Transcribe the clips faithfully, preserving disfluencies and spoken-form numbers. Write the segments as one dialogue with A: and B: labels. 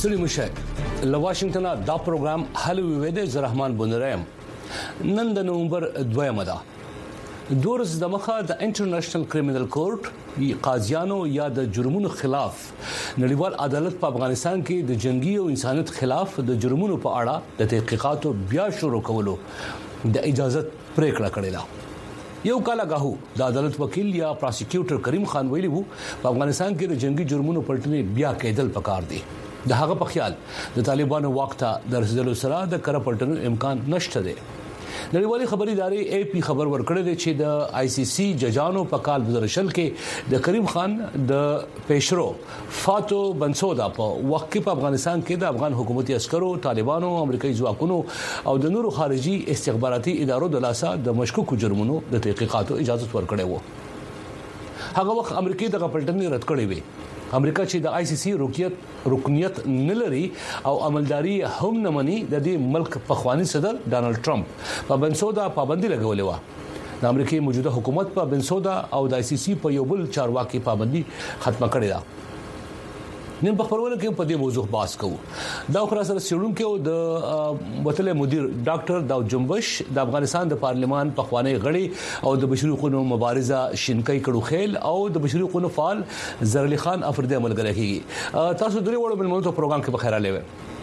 A: ستړي مشه له واشنگټن دا پروګرام هلو ویده زرحمان بنریم نن د نومبر دویمه ده دورز د مخه د انټرنیشنل کریمینل کورټ قاضیانو یا د جرمونو خلاف نړیوال عدالت په افغانستان کې د جنگي او انسانیت خلاف د جرمونو په اړه د تحقیقاتو بیا شروع کولو د اجازه پریکړه کړې ده یو کال غاهو د عدالت وکیل یا پروسیکیوټر کریم خان ویلي وو په افغانستان کې د جنگي جرمونو پلټنې بیا کېدل پکار دي د هغه په خیال د طالبانو وخت د رسیدلو سره د کړه پلټنو امکان نشته دی نړیوالي خبري ادارې اي پی خبر ورکړی دی چې د آی سی سی ججانو په کال دو هزار شل کې د کریم خان د پېشرو فاتو بنسودا په وخت کې په افغانستان کې د افغان حکومتي عسکرو طالبانو امریکایي ځواکونو او د نورو خارجي استخباراتي ادارو د لاسه د مشکوکو جرمونو د تحقیقاتو اجازه ورکړې و هغه وخت امریکای د غپلټنې رد کړې وې امریکا چې د آی سی سی رکنیت رکنیت نلري او عملداري هم نه مني د دې ملک په خواني صدر ډانلډ ټرمپ په بنسودا پابندي لګولې و د امریکای موجوده حکومت په بنسودا او د آی سی سی په یو بل چارواکي پابندي ختمه کړې ده نن په خبرونه کې په دې موضوع بحث کوو دا خو سره سړونکو د وتل مدیر ډاکټر داود جنبش د افغانستان د پارلمان په خواني غړي او د بشري حقوقو مبارزه شینکای کړو خیل او د بشري حقوقو فعال زرعلی خان افریدی عملګری کیږي تاسو درې وړو بل موضوع پروګرام کې بخیر علي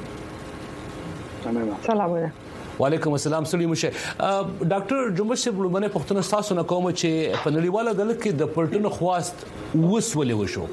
B: سلام
A: وعلیکم السلام سلیم شه ډاکټر جنبش په لومړی پښتون تاسو نه کوم چې په نړیواله عدالت کې د پلټنو خواست وسولې وشو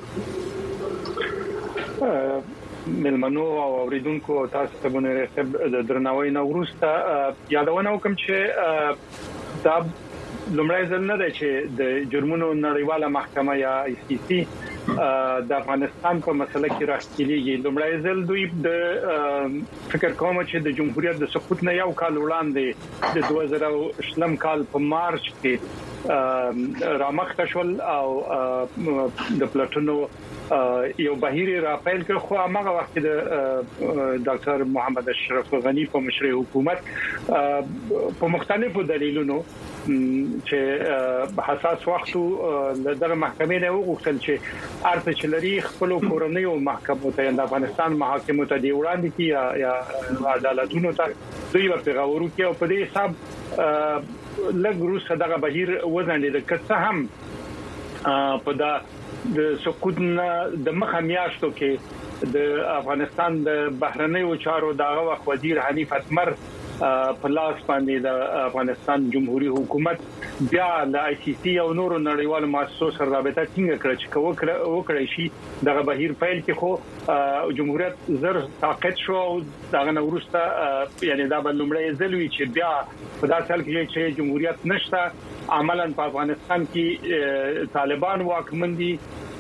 C: ملمنو او اوریدونکو تاسو ته بنره د درناوي نو ورسته یادونه وکم چې دا لومړی ځل نه دی چې د جرمونو نړیواله محکمه یا آی سی سی د افغانستان په مسله کې راستلېږي لومړی ځل دوی د فکر کوم چې د جمهوریت د سقوط نه یو کال وړاندې د دوه زره شلم کال په مارچ کې رامخته شول او د پلاتونو یو بهیر را پیل کړ خو هغه وخت د ډاکټر محمد اشرف غنی په مشرۍ حکومت په مختلفو دلیلونو چې حساس وخت دغه محکمې نه وغوښتل چې ارته چلري خپل کورنۍ او محکمو ته د افغانستان محاکمو ته دی وړاندې کی یا عدالتونو ته دوی په غوړو کې او په دې حساب لږ روسه دغه بهیر وزنل د کڅ هم په دا د سقوط د مخه میاشتو کې د افغانستان د بهرنیو چارو دغه وخت وزیر حنیف اتمر په لاس باندې د افغانستان جمهوریت حکومت بیا د آی سی سی او نورو نړیوالو مؤسسو سره رابطه ټینګه کړې چې وکړي شي دغه بهیر فایل کې خو جمهوریت زر طاقت شو دغه نورسته یعنی دا بلومړی ځلوي چې بیا په داسې حال کې چې جمهوریت نشته عملاً په افغانستان کې طالبان واکمن دي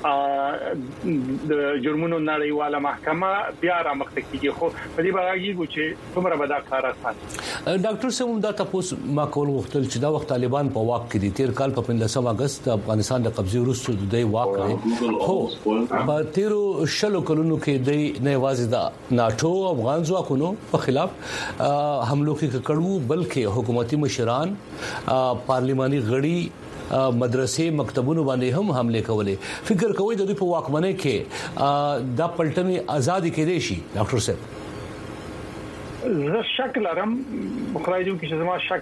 C: د جرمونو نړیواله محکمه بیا رامخته کیږي خو په دې باندې چې څومره به دا کار آسان
A: ډاکټر سمون دا تاسو ما کول غوښتل چې دا وخت طالبان په واک کې دي تیر کال په پنځم اگست افغانستان د قبضې وروسته د دوی واک لري هو په تیرو شلو کلونو کې د نه یوازې د ناتو افغان ځواکونو په خلاف حملو کې کړو بلکې حکومتي مشران پارلماني غړي مدرسې مکتبونو باندې هم حمله کولې فکر کوي د دې په واکمنۍ کې دا پلټنې ازادي کېدې شي ډاکټر صاحب
C: زه شک لرم خدای دې چې زما شک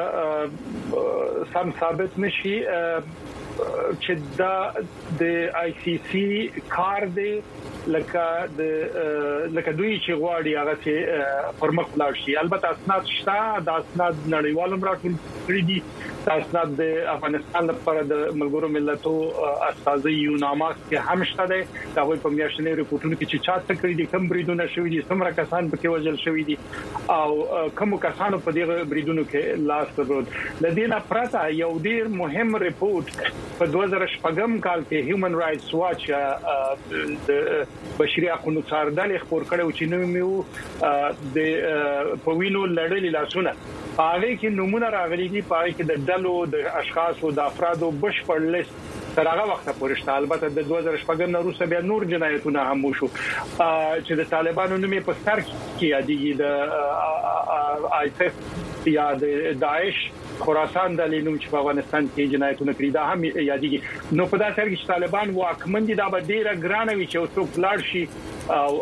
C: سم ثابت نشي چې دا د آی سی سی کار دی لکه د لکه دوی چې غواړي هغه چې پرمخ لاړ شي البته اسناد شته د اسناد نړیوالو راټول کړی دي اسناد د افغانستان لپاره د ملګرو ملتونو استازي یوناماس کې هم شته دي دا وایي په میاشتنې ریپورتونو کې چې چا څه کړی دي کوم بریدونه شوي دي څومره کسان پکې وژل شوي دي او کوم کسانو په دې بریدونو کې لاس درلود لدينا پراته یو ډیر مهم ریپورت په دوه زره شپږم کال کې هیومن رائټس واچ د بشري حقوقو څارنه خبر کړو چې نو میو د پوینو لړلې لاسونه هغه کې نمونه راغلي دي پای کې د ډلو د اشخاصو د افرادو بشپړ لیست تر هغه وخت پورې شته البته د دوه زره شپږم نه وروسته بیا نور جنایتونه هم وشو چې د طالبانو نومې په سر کې یادېږي د آی ایس یا د داعش خراسان د لینوم چې په افغانستان کې جنایتونه کړی دا هم یادېږي نو په داسې حال کې چې طالبان واکمن دي دا به ډیره ګرانه وي چې څوک لاړ شي او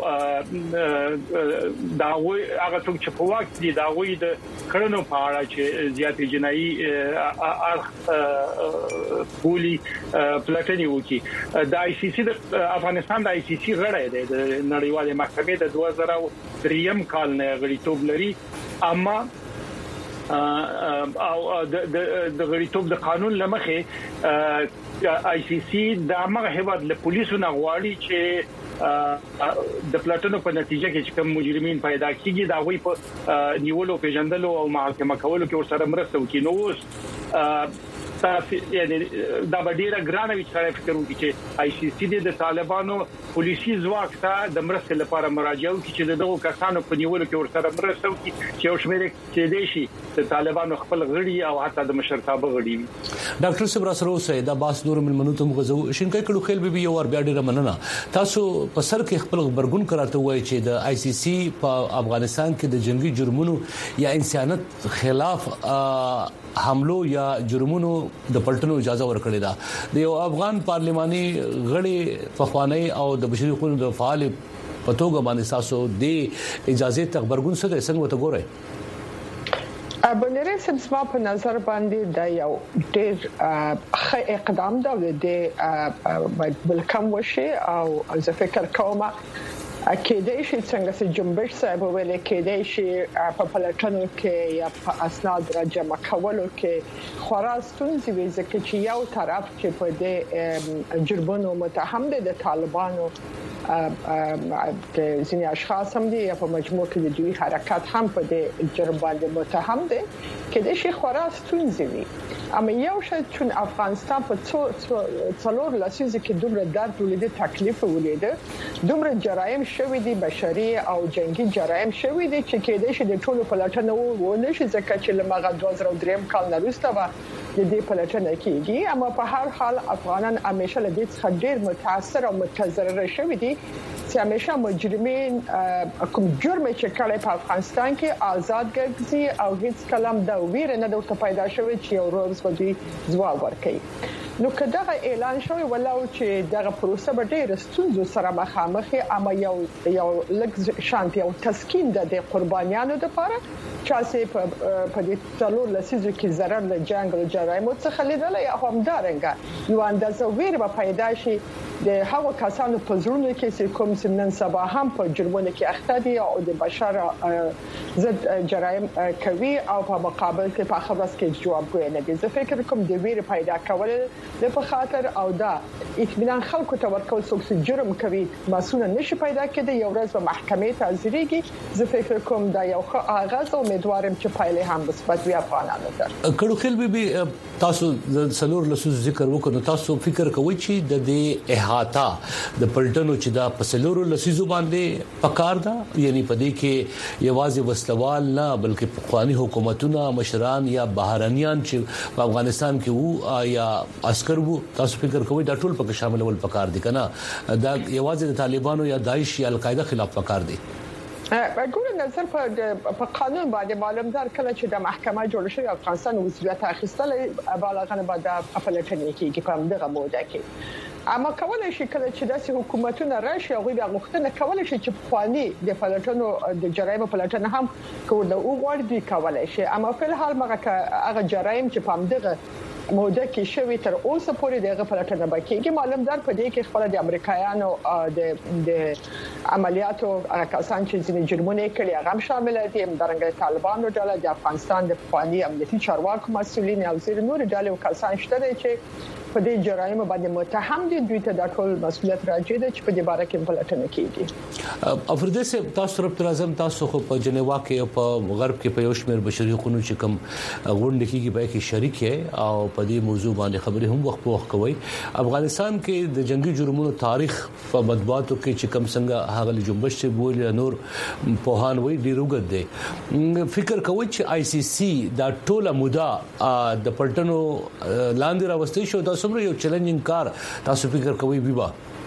C: دا وي هغه څوک چې په وخت دي دا وي د کړنو په اړه چې زیاتې جنایي اړخ پولی پلاتنی وکي د آی سی سی د افغانستان د آی سی سی غړی دی د نړیوالې محکمې د دوه زره دریم کال نه غړیتوب لري اما او د غړیتوب د قانون لمخې آی سی سی د امغه هیواد له پولیسو نه غواړي چې د پلاتونو په نتیجه کې چې کوم مجرمین پیدا کیږي دا وی په نیولو پیژندلو او محاکمه کولو کې ورسره مرسته وکړي نو تاسو یعنی دا ډیره ګرانه وي چې فکر وکړي چې آی سی سی د طالبانو پولیسي ځواک ته د مرستې لپاره مراجعه وکړي چې دغه کسانو په نیولو کې ورسره مرسته وکړي چې یو شمېر کې دي شي د طالبانو خپل غړي او حتی د مشرتابه غړي وي
A: ډاکټر صبر سره سید عباس نور ملمنو ته مغزو شینکې کړو خیل به یو ور بیا ډیره مننه تاسو په سر کې خپل خبرګون کراته وای چې د آی سی سی په افغانستان کې د جنگي جرمونو یا انسانیت خلاف حملو یا جرمونو د پلټنو اجازه ورکړې ده د یو افغان پارلماني غړي فخوانی او د بشري حقوقو د فعال پتوګه باندې تاسو د اجازه تخبرګون سره څنګه وته ګورئ
B: بنره سبسما په نظر باندې دا یو ډېر ښه اقدام دی د بل کم وشي او زه فکر کوم کېدای شي څنګه چې جنبش صاحب ویل کېدای شي په پلاتونو کې یا په اسناد راجمع کولو کې خراستون زوی ځکه چې یو طرف چې په دې جرمونو متهم دي د طالبانو د ځینې اشخاص هم دي په مجموع کې د دوی حرکت هم په دې جرم باندې متهم دي کېدای شي خراستون زوی اما یو شی چې افغانستان په څلور لسیزه کې دومره درد ولید تکلیف ولید دومره جرایم شوی دي بشري او جنگي جرایم شوی دي چې کېدای شي د ټولو پلاتنو ونه شي ځکه چې لمغه دوه زره دریم کال نه وروسته و د دې پلاتنه کېږي اما په هر حال افغانان همیشه له دې څخه ډېر متاثر او متضرر شوی دي چې همیشه مجرمین کوم جرم چې کړي په افغانستان کې آزاد ګرځي او هیڅ کلام دا ویره نه دوته پیدا شوی چې یو روز په دې ځواب ورکړي نو کله اعلان شوی ولاو چې دغه پروسه به ډېر ستونزو سره مخامخ اما یو یو لږ شانتي او تسکین د قربانیانو لپاره چې په په دې څلور لسیزو کې ضرر له جنگ او جرایم څخه لیدل یا هم دارنګه یو اندازه ویره به پیدا شي د هغو کسانو په زړونو کې چې کوم چې نن سبا هم په جرمونو کې اخته دي او د بشر ضد جرایم کوي او په مقابل کې په خبرس کې جوابګوی نه دي زه فکر کوم د ویره پیدا کول د په خاطر او دا اطمینان خلکو ته ورکول څوک چې جرم کوي مسؤل نشي پیدا کېدی یو ورځ په محکمې ته حاضرېږي زه فکر کوم دا یو ښه آغاز او امیدوارم چې پایله هم مثبت وي افغانانو ته
A: کړو خل به تاسو د سلور لسو ذکر وکړو تاسو فکر کوئ چې د دې احاطه د پلټنو چې دا په سلور لسو باندې پکار ده یعنی په دې کې یوازې وسلوال نه بلکې پخوانی حکومتونه مشران یا بهرانيان چې په افغانستان کې وو یا عسكر وو تاسو فکر کوئ دا ټول پکې شامل ول پکار دي کنه دا یوازې د طالبانو یا داعش یا القاعده خلاف پکار دي
B: ګورو نظر په قانون باندې معلومدار کله چې د محکمه جوړ شوی افغانستان وزارت اخیستل بالغانه بعد اپلیکیشن کې په دغه موده کې اما کولای شي کله چې داسې حکومتونه راشي او غوښتنه غوښتنه کولای شي چې خواني د پلاتونو د جرایم پلاتنه هم کوله او ورډي کولای شي اما په حال مګه هغه جرایم چې په دغه موده کې شوی تر اوسه پورې دغه پلاتنه باکېږي معلومدار په دې کې خپل د امریکایانو د د عملیاتو کسان چې ځینې جرمونه کړي هغه شامل دي همدارنګه طالبانو ډله د افغانستان د فواني امنیتي چارواکو مسؤلین او زیر نور ډله کسان شته چې په دې جرایم باندې متهم دي دوی ته د ټول مسؤلیت راځي چې په دې باره کې پلاتنه کیږي
A: افریدي سه تاسو رب لازم تاسو خو په جنیوا کې او په غرب کې په یو شمېر بشري حقوقو چې کوم غونډه کېږي به کې شریک ہے او په دې موضوع باندې خبرې هم وخت په وخت کوي افغانستان کې د جنگي جرمونو تاریخ په مطبوعاتو کې چې کوم څنګه هغه جنبش چې بول نور په هان وی ډیروګد دي فکر کوي چې آی سی سی دا ټوله موده د پلټنو لاندې راوستي شو دا څومره یو چیلنجینګ کار تاسو فکر کوئ بیبا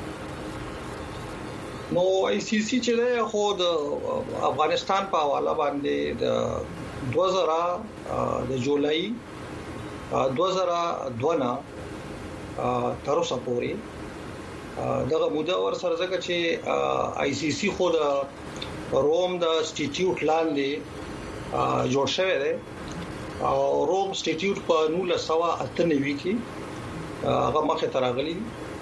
D: نو آی سی سی چې له خو د افغانستان په حواله باندې د دوه زره د جولای دوه زره دوه نه تر اوسه پورې دغه موده ور سره ځکه چې آی سی سی خو د روم د انسټیټیوټ لاندې جوړ شوی دی او روم انسټیټیوټ په نولس سوه اته نوي کې هغه مخه تراغلی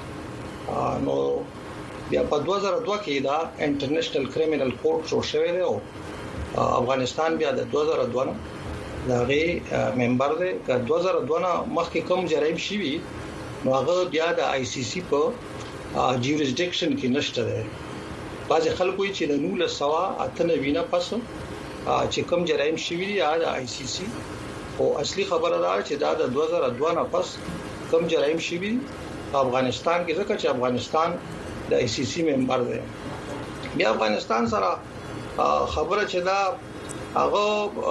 D: نو بیا په دوه زره دوه کې دا انټرنیشنل کریمینل کورټ جوړ شوی دی او افغانستان بیا د دوه زره دوه دغه ممبر دی که دوه زره دوه مخکې کوم جرایم شي نو هغه بیا د آی سی سی په جیورسډکشن کې نشته دی. بعض خلکو چې د نولس سوه اته نوي نه پس چې کوم جرایم شي دی د آی سی سی او اصلي خبره ده چې دا د دوه زره دوه نه پس کوم جرایم شي دی افغانستان کې ځکه چې افغانستان د آی سی سی ممبر دی. بیا افغانستان سره خبره چې دا هغه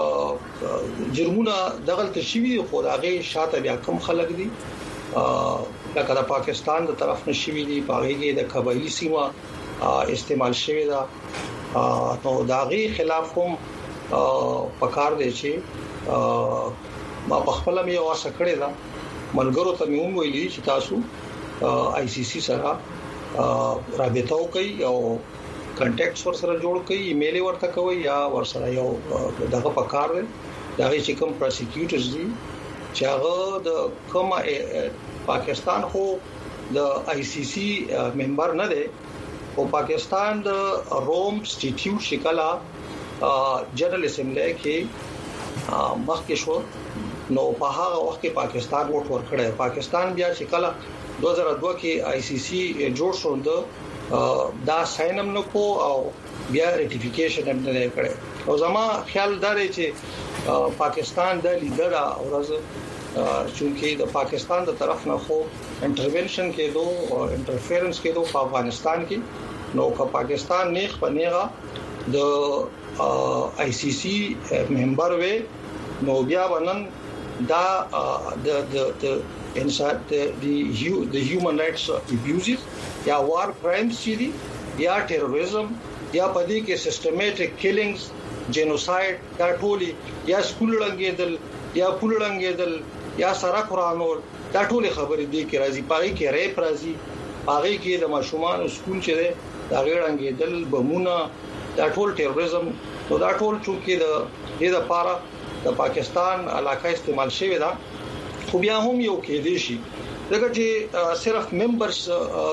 D: جرمونه دغه تشویق خو هغه شاته بیا کم خلک دي لکه د پاکستان د طرف نشوي دي په هغه کې د قبایلی سیمه استعمال شوی دا نو داغي خلاف هم پکار دی چې ما په خپل مې واسه کړی دا ملګرو ته مې ویلي چې تاسو آی سی سی سره رابطه وکړئ او کانټیکټس ور سره جوړ کړئ ایمیل ورته کوي یا ور سره یو دغه پکار دی دغه چې کوم پروسیکیوټرز دي چې هغه د کوم پاکستان خو د آی سی سی ممبر نه دی او پاکستان د روم انسټیټیوټ شکلا جنرال اسمبلی کې مخکې شو نو په هغه وخت کې پاکستان ووټ ورکړی. پاکستان بیا شکلا دوه زره دوه کې آی سی سی جوړ شو دا ساين هم نکو او بیا ریټیفیکیشن هم نه کړي او زما خیال دا دی چې پاکستان د لیډر اورز چونکی د پاکستان د طرف نه خو انټرونشن کېدو او انټرفیرنس کېدو په افغانستان کې نو که پاکستان نیخ پنیغه د آی سی سی ممبر وي نو بیا ونن دا د د د انسان د د هیومن رائټس ابیوزز یا وار کرایمز چې دي یا ټیرریزم یا پدې کې سیستماتیک کیلینګز جینوساید دا ټولي یا سکول لنګېدل یا پول لنګېدل یا سره قرانول دا ټولي خبرې دي کې راځي پاره کې ریپ راځي پاره کې د ماشومان سکول چې دا غړنګېدل بمونه دا ټول ټیرریزم نو دا ټول چې د دې لپاره د پاکستان علاقه استعمال شوی دا خو بیا هم یو کې دي شي دغه چې صرف ممبرز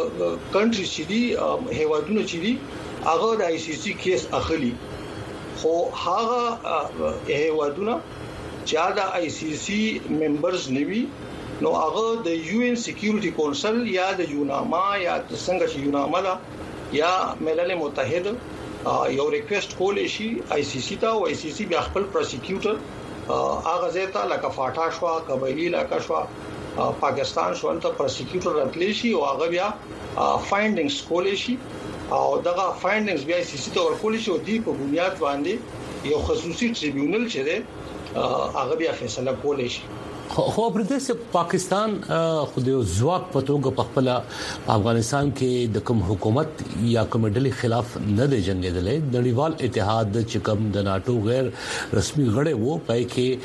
D: کنټری چې دي هیوادونه چې دي هغه د آی سی سی کیس اخلي خو هغه هیوادونه چې د آی سی سی ممبرز نیوي نو هغه د یو ان سکیورټي کونسل یا د یوناما یا څنګه چې یوناما دا یا ملل متحده یو ریکوست کول شي آی سی سی ته او آی سی سی بیا خپل پروسیکیوټر هغه زیاته لکه فاټا شو قبایلی علاقه شو پاکستان شو ته پروسیکیوټر راتلی شي او هغه بیا فایندینګز کول شي او دغه فایندینګز بیا آی سی سی ته ورکول شي او دی په بنیاد باندې یو خصوصي ټریبیونل چې ده هغه بیا فیصله کول شي.
A: خو پردیس پاکستان خو د ځواک په توګه په خپل افغانستان کې د کوم حکومت یا کوم ډلې خلاف نه دی جنگیدلې. نړیوال اتحاد چې کوم د ناتو غیر رسمي غړي وو پای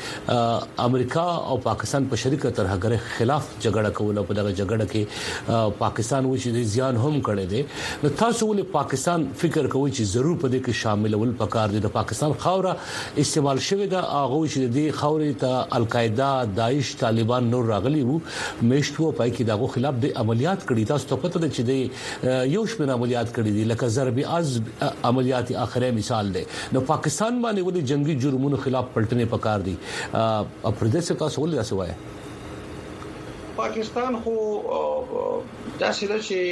A: کې امریکا او پاکستان په شریکه ترهګر خلاف جګړه کوله په دغه جګړه کې پاکستان و چې ځان هم کړی دی. نو تاسو ولې پاکستان فکر کوي چې ضرور په دې کې شامل ول پکار دي؟ د پاکستان خوره استعمال شوی دا هغه چې د خوري ته القاعده داعش طالبان نور راغلي وو مشتو پای کې دغه خلاف د عملیات کړي. تاسو ته پته ده چې د یو شمېر عملیات کړي دي لکه ضرب از عملیات اخره مثال ده. نو پاکستان باندې ولې جنگي جرمونو خلاف پلټنې پکار دي؟ پردیس تاسو ولې تاسو وایي
D: پاکستان خو داسې ده چې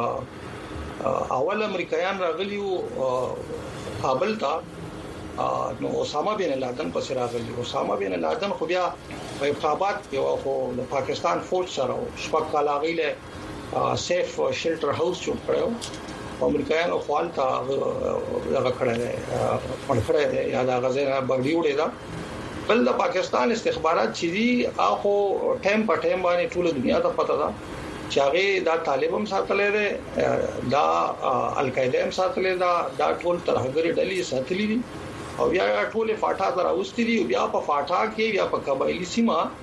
D: اول امریکایان راغلي وو کابل ته نو اسامه بن لادن پس راغلی. اسامه بن لادن خو بیا په ابتابات یو خو د پاکستان فوج سره شپږ کال غیله سیف شیلټر هاوس جوړ کړو. امریکایانو خپل ته هغه کړل په کړه یا دا غزنه باندې وړي دا بل د پاکستان استخبارات چې دي هغه ټیم په ټیم باندې ټول دنیا ته پته ده چې هغه دا طالبان ساتلې ده دا القاعده هم ساتلې ده دا ټول ترهګری ډلې ساتلې دي او بیا ټول فاټا تر اوستي دي بیا په فاټا کې بیا په قبایلی سیمه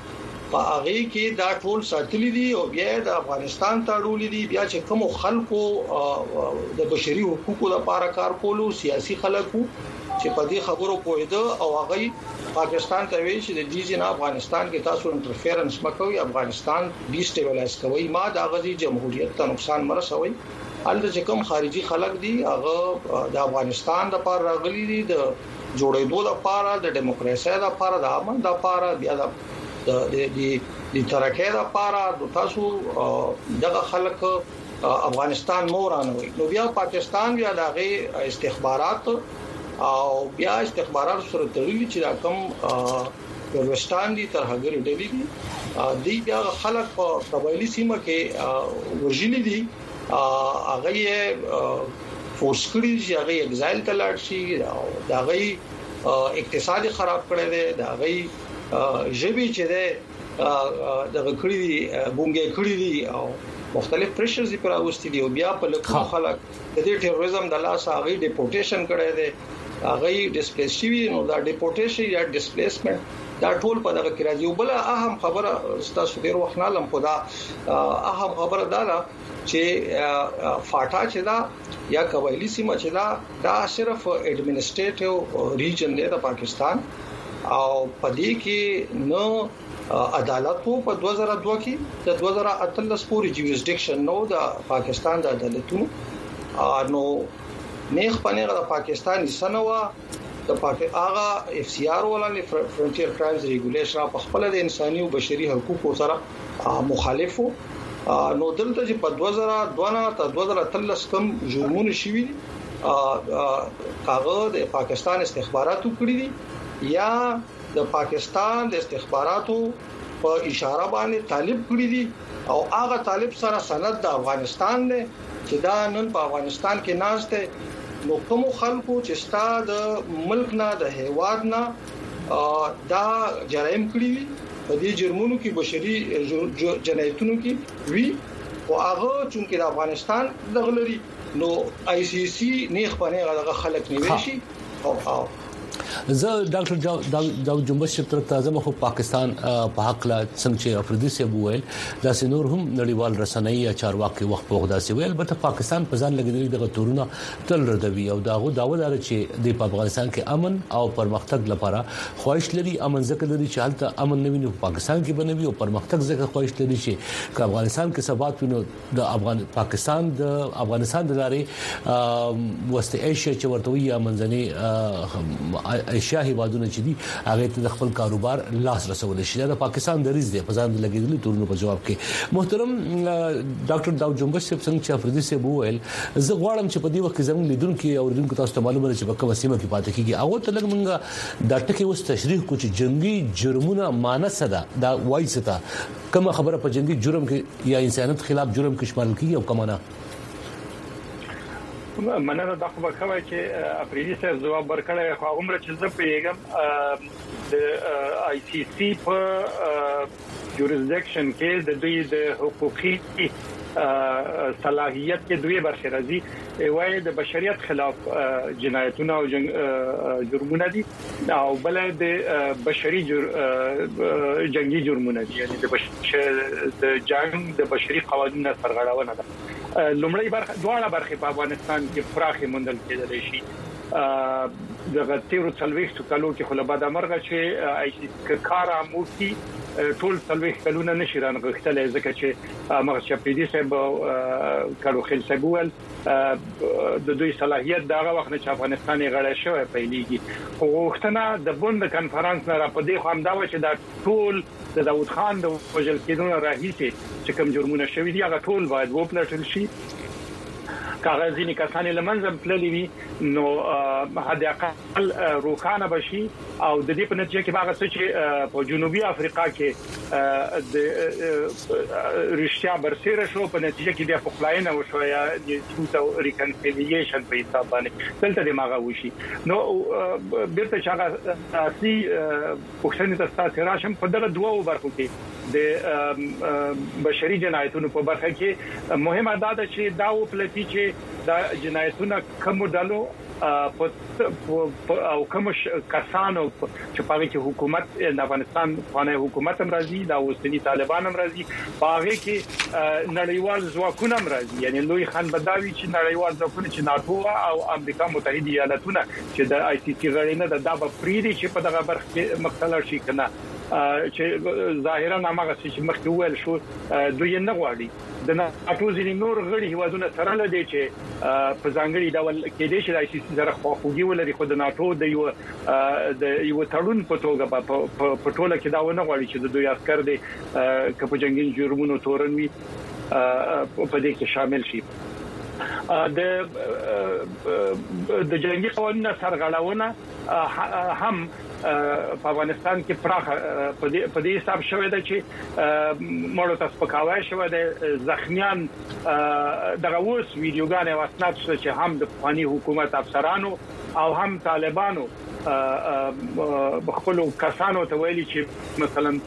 D: په هغه کې دا ټول ساتلي دي او بیا د افغانستان تړولې دي بیا چې کوم خلکو د بشري حقوقو لپاره کار کولو سیاسي خلکو چې په دې خبرو پوهیده او هغه پاکستان ته ویل چې د دې جنا افغانستان کې تاسو انټرفیرنس مکوئ افغانستان ډیسټیبلایز کوي ما د غزي جمهوریت ته نقصان مرسوي الته چې کوم خارجي خلک دي هغه د افغانستان لپاره راغلي دي د جوړېدو لپاره د دیموکراسي لپاره د امن لپاره بیا د د د ترکیه لپاره تاسو دغه خلک افغانستان مورانوي نو بیا پاکستان بیا دغه استخبارات او بیا استخبارات سره تړلي چې دا کوم ورستان دي تر هغه ډېلې دي دی بیا خلک په قبایلی سیمه کې ورژلي دي هغه یې فورس کړی چې هغه ایگزایل ته لاړ شي دا غي اقتصادي خراب کړی دی دا غي ژبي چې ده د غکړی دي بونګې کړی دي او مختلف پریشرز پر اوستي دي او بیا په لکه خلک د دې ټیرریزم د لاس هغه ډیپورټیشن کړی دی هغه ډیسپلیس شي نو دا ډیپورټیشن یا ډیسپلیسمنت دا ټول په دغه کې راځي او بل اهم خبره ستاسو ډیر وخت نه لم خدا اهم خبره دا ده چې فاټا چې دا یا قبایلی سیمه چې دا دا صرف اډمنسټریټیو ریجن دی د پاکستان او پدې کې نو عدالت په دوه زره دوه کې د دوه زره اتلس پورې جوریسډکشن نو د پاکستان د عدالتونو نو نیخ پنه د پاکستان سنوا د پاکستان هغه اف سی آر ولا فرنټیر کرایمز ریګولیشن په خپل د انساني او بشري حقوقو سره مخالفو نو دلته چې په دوه زره دوه نه تر دوه زره اتلس کم جرمونه شوي هغه د پاکستان استخباراتو کړی دي یا د پاکستان د استخباراتو په اشاره باندې طالب کړی دي او هغه طالب سره سند د افغانستان دی چې دا نن په افغانستان کې ناشته نو کوم خلکو چې ستا د ملک نه د هیواد نه دا جرایم کړی دي په دې جرمونو کې بشري جنایتونو کې وی او هغه چې د افغانستان دغلري نو آی سی سی نیخ پنه هغه خلک نیول شي او
A: زه ډاکټر داود جنبش تر تازه مخ پاکستان په حق لا څنګه چې افریدي سی وویل دا سينور هم نړیوال رسنۍ یا چارواکي وخت په غدا سی ویل البته پاکستان په ځان لګیدلې دغه تورونه تل ردوي او داغه داوا لري چې د افغانستان کې امن او پرمختګ لپاره خواهش لري امن ځکه لري چې حالت امن نه ویني پاکستان کې بنوي او پرمختګ ځکه خواهش لري چې افغانستان کې ثبات وینو د افغان پاکستان د افغانستان د لارې وسط ایشیا چې ورته وي منځني ایشیا هیوادونه چې دي هغه ته د خپل کاروبار لاس رسول شي د پاکستان د ریز دی په ځان لګیدل تورونو په جواب کې محترم ډاکټر داود جنبش څنګه چې افریدي سی وویل زه غواړم چې په دې وخت زموږ لیدونکو او لیدونکو تاسو ته معلومه چې په کومه سیمه کې پاتې کیږي هغه ته لږ مونږه دا ټکی وس تشریح کو چې جنگي جرمونه مانسه ده دا وایي څه کومه خبره په جنگي جرم کې یا انسانیت خلاف جرم کې شامل کیږي او کومه نه
C: مننه دا خو به کوي چې افریدي سره جواب ورکړی خو عمر چې زه پیغام د آی سی سی په جوریسډکشن کې د دوی د حقوقي صلاحیت کې دوی برخه راځي وایي د بشریت خلاف جنایتونه او جرمونه دي او بل د بشري جنگي جرمونه دي یعنی د بشر د جنگ د بشري قوانینو سرغړونه ده لومړی برخه دواړه برخه په افغانستان کې فراخي مندل کېدل شي دغه تیرو څلويخ کلو کې خلبا د مرغه چې آی سی کار اموتي ټول څلويخ کلونه نشي رانغښتل ځکه چې مغه چپیدي صاحب کارو خل سګول د دوی صلاحيت دغه وخت چې افغانستان غړې شوی پیلېږي خو وختونه د بوند کانفرنس نه را پدې خو هم دا و چې دا ټول د داوود خان د وجل کېدون راهیسي چې کوم جرمونه شوي دي هغه ټول باید وپلټل شي کاغذي نکاسانه لمنځم تللی وي نو حد اقل روکانه بشي او د دې په نتیجه کې باغ څه چې په جنوبي افریقا کې د رښتیا برسېره شو په نتیجه کې د فقلاینه وشو یا د ریکنسیلیشن په حساب باندې دلته د ماغه وشي نو بیرته چې هغه اساسي پوښتنې تاسو راشم په دغه دوه برخو کې د بشري جنایتونو په برخه کې مهمه ده چې دا و پلتي چې دا جنایتونه کوم ډلو او کوم کسانو چې په کې حکومت د افغانستان باندې حکومت هم راځي دا اوسنی طالبان هم راځي باغې کې نړیوال ځواکونه هم راځي یعنی لوی خان بداوی چې نړیوال ځواکونه چې ناتو او امریکا متحده ایالاتونه چې د آی سی سی غړي نه د دابه فریدي چې په دغه برخه مختلف شي کنه چې ظاهرا هغه چې مخکې ویل شو دوی نه غواړي د ناتو ځینې نور غړي هیوادونه سره لدی چې په ځانګړي ډول کې د شي آی سی سی سره خواخوږي ولري خو د ناتو د یو د یو تړون په توګه په ټوله کې دا ونه غواړي چې د دوی عسكر دي کپ جنگي جرمونو تورن وي په دې کې شامل شي د د جنگي قوانینو سرغړاونه هم په افغانستان کې پراخ په دې په دې حساب شوې ده چې مړو تاسو پکاوي شوې ده زخمیان دغه اوس ویډیوګانې واسنات چې هم د افغاني حکومت افسرانو او هم طالبانو بخلو کسانو ته ویلي چې مثلا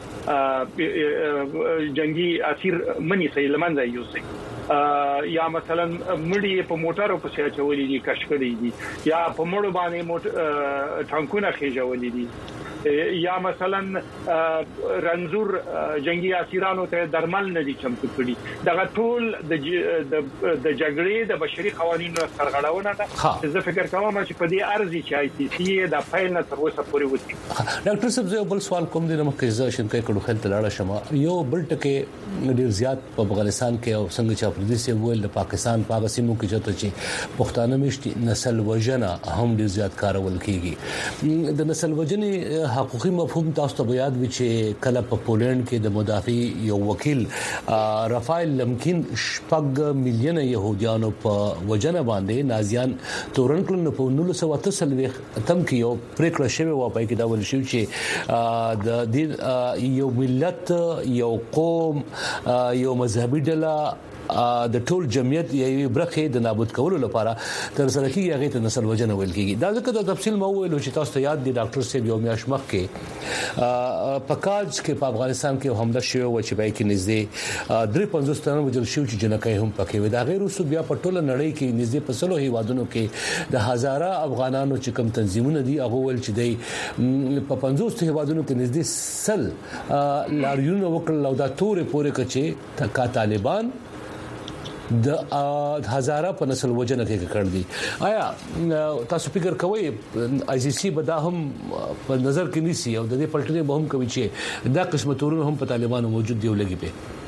C: جنگي اسیر منی سي لمنځه یوسي یا مثلا مړی په موټرو په څیر چولې دي کشکړې دي یا په مړو باندې موټ ټانکونه خېجولې دي یا مثلا رنزور جنگي اسیرانو ته درمل نه دي چمتو کړي دغه ټول د د جګړې د بشري قوانینو سرغړاونه ده چې زه فکر کوم چې په دې ارزي چې آی سی سی د فایل نه تر اوسه پورې وتی
A: ډاکټر صاحب زه بل سوال کوم د مخکې ځکه چې کړو خل تلاړه شمه یو بل ټکي ډیر زیات په افغانستان کې او څنګه چې افریدي سي ویل د پاکستان په سیمو کې چته چې پښتانه مشتي نسل وجنه هم ډیر زیات کارول کیږي د نسل وجنه حقوقي مفهوم تاسو ته یاد وي چې کله په پولند کې د مدافع یو وکیل رافایل لمکین شپږ میلیون يهوديانو په وجنه باندې نازیان تورنټل په نولس سو اته سلوي تم کې یو پریکړه شوی و په کې دا ول شو چې د دې یو ملت یو قوم یو مذهبي ډله د ټول جمعیت یوه برخه د نابود کولو لپاره تر سره کیږي هغه ته نسل وجنه ویل کیږي دا ځکه د تفصیل مو ویلو چې تاسو ته یاد دي ډاکټر صاحب یو میاش مخ کې پکاج کې په افغانستان کې حمله شوه و چې بای کې نږدې درې پنځوس تنه وجل شو چې جنکای هم پکې و دا غیر اوس بیا په ټوله نړۍ کې نږدې په سلو هیوادونو کې د هزاره افغانانو چې کوم تنظیمونه دي هغه ول چې دی په پنځوس هیوادونو کې نږدې سل لاریون وکړل او دا تورې پورې کچې تکا طالبان د هزاره په نسل وجنه کې کړل دي آیا تاسو فکر کوئ آی سی سی به دا هم په نظر کې نیسي او د دې پلټنې به هم کوي چې دا قسمه تورونه هم په طالبانو موجود دی ولګي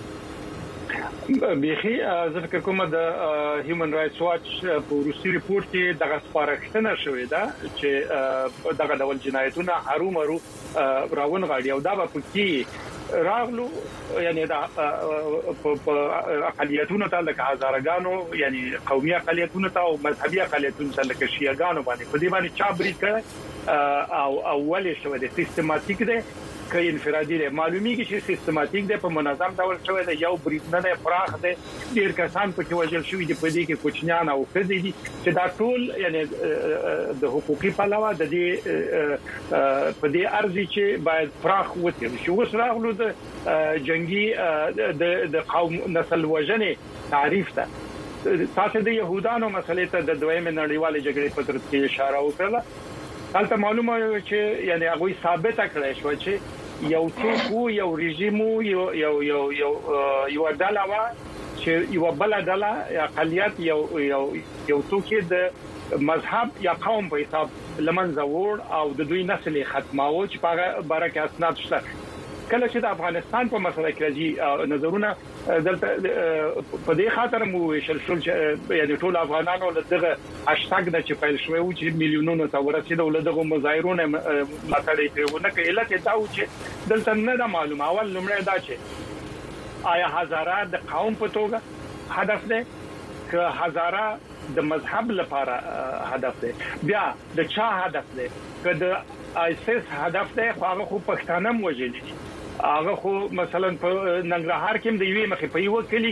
A: په
C: بيخي زه فکر کوم د هیومن رائټس واچ په روسي ریپورت کې دغه سپارښتنه شوې ده چې دغه ډول جنایتونه هرومرو راون غاړي او دا به پکې راغلو یعنی دا په اقلیتونو ته لکه هزارګانو یعنی قومي اقلیتونو ته او مذهبي اقلیتونو ته لکه شیعاګانو باندې په دې باندې چابري کړ او اول شوه د سیستماتیک ده کې انفرادي ده معلومیږي چې سیستماتیک ده په منظم ډول شوی ده یو بریټنه ده پراخ ده ډیر کسان په کې وجل شوی دي په دې کې کوچنیان او خزي دي چې دا ټول یعنی د حقوقي پلوه د دې په دې ارزي چې باید پراخ وته شو اوس راغلو د جنگي د قوم نسل وجنه تعریف ته تاسو د يهودانو مسلې ته د دویمه نړیوالې جګړې په ترڅ کې اشاره وکړه حالته معلومه چې یعنی هغه ثابت کړی شو چې یو څوک یو رژیم یو یو یو یو یو ډله چې یو بل ډله اقلیت یو یو یو څوک د مذهب یا قوم په حساب لمنځه وړ او د دوی نسل ختماوه چې په برکه اسناد شته کله چې د افغانستان په مسله کې راځي نظرونه دلته په دې خاطر مو ویشل شو چې یعنی ټول افغانانو دغه هاشټاګ د چې پیل شوی و چې میلیونونو ته ورسېدل دغه مظاهرونه ماتړې کړونه کې علت دا و چې دلته نه دا معلومه اول لمړی دا چې آیا هزاره د قوم په توګه هدف ده که هزاره د مذهب لپاره هدف ده بیا د چا هدف ده که د آیسس هدف ده خو هغه خو پښتانه موجود دي هغه خو مثلا په ننګرهار کې د یوې مخې په یو کلی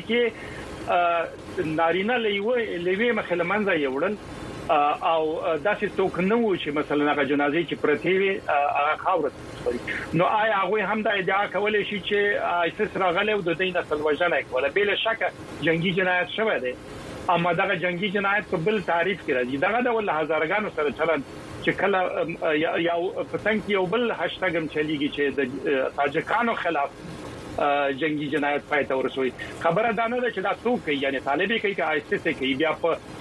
C: کې نارینه لوي لوي مخې لمنځه یوړل او داسې څوک نه و چې مثلا هغه جنازې چې پرتی وي هغه خاورت نو آیا هغه هم د ادعا کولای شي چې آیسس راغله او د دې نسل وژنه کوله بل شک جنگي جنایت شوه دي اما دغه جنگي جنایت په بل تعریف کې راځي دغه د ول هزارګانو سره چلن چې کله یو پتنګ یو بل هاشټګ هم چلیږي چې د تاجکانو خلاف جنگي جنایت پای ته ورسوي خبره دا نه ده چې دا څوک کوي یعنی طالبي کوي چې آیسته کوي بیا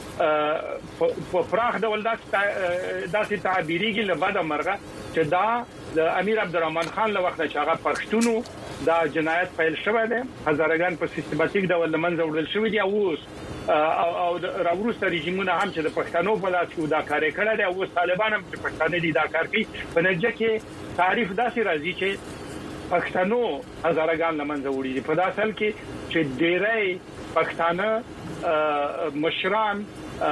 C: په په فراخ ډول داسې تعبیریږي لبعد مرغه چې دا د امیر عبدالرحمن خان له وخت چې هغه پښتونو دا جنایت پیل شوه ده هزارګان په سیستماتیک ډول منځ وړل شوی دی او او او راوروسته رژیمونه هم چې د پښتنو په لاس کې دا کار کړی دی او طالبان هم چې پښتانه دي دا کار کوي په نتیجه کې تعریف داسې راځي چې پښتنو هزارګان لمنځه وړي دي په داسل کې چې ډېرې پښتانه مشران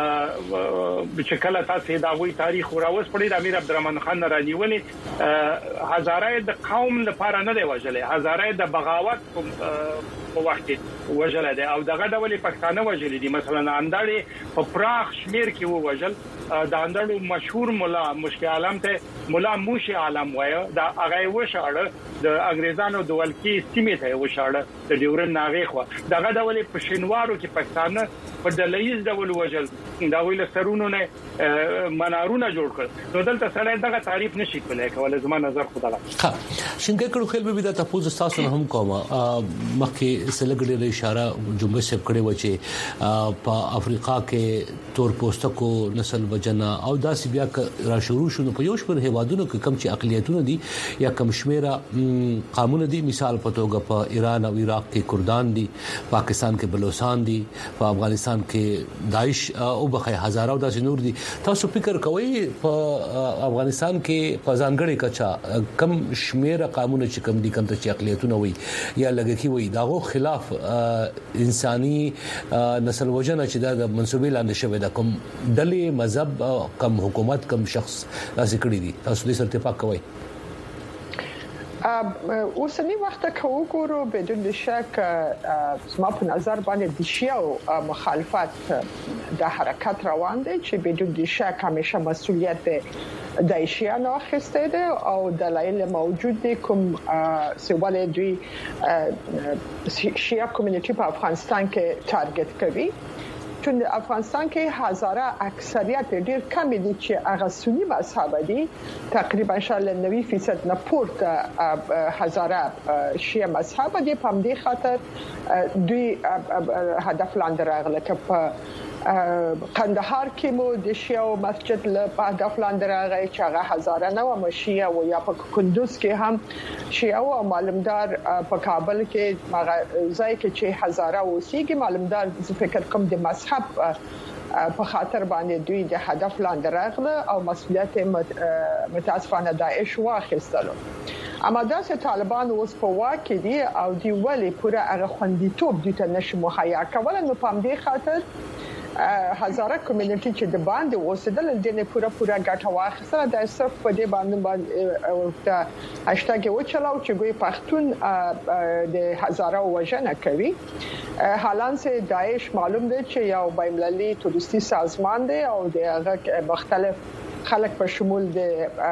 C: چې کله تاسو دا وی تاریخ راوس پړي د امیر عبدالرحمن خان رانیولې هزاره د قوم لپاره نه دی وجلې هزاره د بغاوت په وخت وجل دي او دغه ډول پښتانه وجل دي مثلا اندړې په پراخ شمیر کې و وجل د اندړو مشهور مولا مشکل عالم ته مولا موشي عالم وایو دا هغه وشاړه د انګريزانو د ولکی سیمه ته وشاړه د ډیورن ناغه خو دغه ډول په شینوارو کې پښتانه په دلیز ډول وجل دا ویل سرونو نه منارونه جوړ کړ نو دلته سره دغه تعریف نشي کولای کول زما نظر خدای
A: ها شینګه کړو خل به د تاسو تاسو هم کومه مخکې سلګړې اشاره جمله سب کړي و چې په افریقا کې تور پوستکو نسل وجنا او داسې بیا را شروع شونه په یو شمېر هیوادونو کې کم چې اقلیتونه دي یا کم شمېره قانون دي مثال په توګه په ایران او عراق کې کردان دي پاکستان کې بلوچستان دي په افغانستان کې داعش او بخې هزارو داسې نور دي تاسو فکر کوئ په افغانستان کې په ځانګړي کچا کم شمېره قانون چې کم دي کم ته چې اقلیتونه وي یا لګکی وي داغو خلاف انساني نسل وجنه چې د منسوبې لاندې شوی د کوم ډلې مذهب کم حکومت کم شخص داسې کړی دي تاسو دې سره اتفاق کوئ
B: اوسنی وخت کې وګورو بدون شک زما په نظر باندې د شیعو مخالفت د حرکت روان دي چې بدون شک همیشه مسؤلیت د شیعانو اخیسته ده او دلایل موجود دي کوم سوال دوی شیعه کمیونټي په افغانستان کې ټارګټ کوي چون افغانستان کې هزاره اکثریت ډیر کم دي چې هغه سنی مذهب دي تقریبا شاله نوي فیصد نه پورته هزاره شیعه مذهب دي په دې خاطر دوی هدف لاندې راغله چې په قندهار کې مو د شیعه مسجد له هدف لاندې راغی چې هغه هزاره نه و شیعه او یا په کندوز کې هم شیعه او معلومدار په کابل کې هغه ځای کې چې هزاره اوسېږي معلومدار څه فکر کوم د مذهب په خاطر باندې دوی د هدف لاندې راغله او مسؤلیت متاسفانه داعش واخیستلو اما داسې طالبان اوس په واک دي او دی ولی پوره هغه خوندیتوب دوی ته نشي مهیا کول نو په دې خاطر هزاره کمیونټي چې د باندې اوسېدل د نه پوره پوره ګټه واخیسته د صرف په دې باندې باندې هاشټګ و چلاو چې ګوي پښتون د هزاره وژنه کوي حالان سه داعش معلوم دی چې یو بین‌المللي تروریستي سازمان دی او د هغه مختلف خلک په شمول د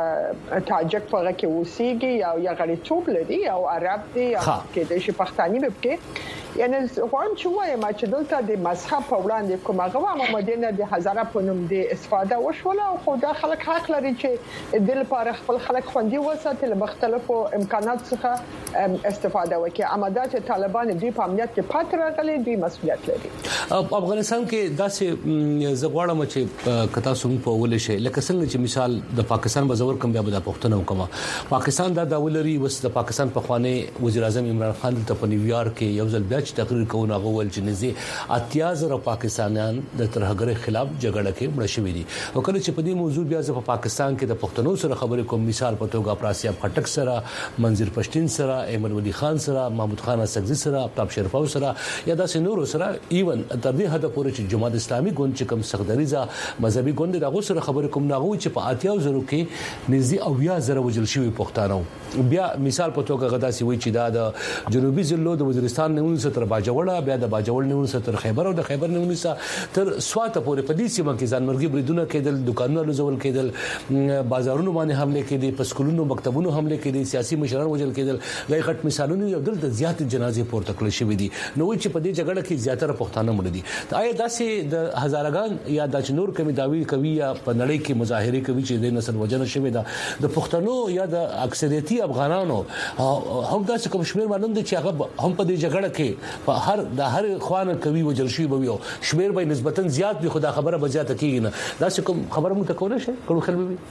B: تاجک په هغه کې اوسېږي او یا غړیتوب لري او عرب دي او کې د شي پښتاني به کې یعنی غواړم چې وایم چې دلته د مذهب په وړاندې کومه غوا مدینه د هزاره په نوم د استفاده وشوله او خو دا خلک حق لري چې د لپاره خپل خلک خوندي وساتي له مختلفو امکانات څخه استفاده وکړي اما دا چې طالبان دوی په امنیت کې پات راغلي دوی مسؤلیت لري
A: افغانستان کې داسې زغواړم چې کتا سوم په ول شي لکه څنګه چې مثال د پاکستان بزور کم بیا د پښتنو کومه پاکستان دا دولري وس د پاکستان په خوانه وزیر اعظم عمران خان ته په نیویارک کې یو ځل بیا چې تقریر کوونه غوول چې نزي اتیا زره پاکستانیان د ترهګر خلاف جګړه کې مړ شوي دي او کله چې په دې موضوع بیا په پاکستان کې د پښتنو سره خبرې کوم مثال په توګه پراسیاب خټک سره منظر پښتين سره احمد ولی خان سره محمود خان اسغزي سره افتاب شرفاو سره یا داسې نور سره ایون تر دې حد پورې چې جماعت اسلامي ګوند چې کوم سخدریزه مذهبي ګوند دغه سره خبرې کوم ناغو چې په اتیا زره کې نزي او یا زره وجل شوی پښتانه بیا مثال په توګه غدا سی وی چې دا د جنوبي ضلعو د وزیرستان نومونو تر باجوړه بیا د باجوړ نیول تر خیبر او د خیبر نیول تر سوات پورې په دې سیمه کې ځانمرګي بریدونه کېدل دکانونو لزول کېدل بازارونو باندې حمله کېدي په سکولونو مکتبونو حمله کېدي سیاسي مشران وجل کېدل غي غټ مثالونه یو دلته زیات جنازې پورته کړل شوې دي نو چې په دې جګړه کې زیاتره پښتانه مړ دي آیا داسې د هزارګان یا د چنور کمی داوی کوي یا په نړۍ کې مظاهره کوي چې د نسل وجنه شوی دا د پښتنو یا د اکثریتي افغانانو هم داسې کوم شمیر معلوم دي چې هغه هم په دې جګړه کې په هر د هر خوانه کوي وجل شي بوي شمیر به نسبتا زیات وي خدا خبره به زیات کیږي نه داسې کوم خبره مو تکول شي کوم خلک وي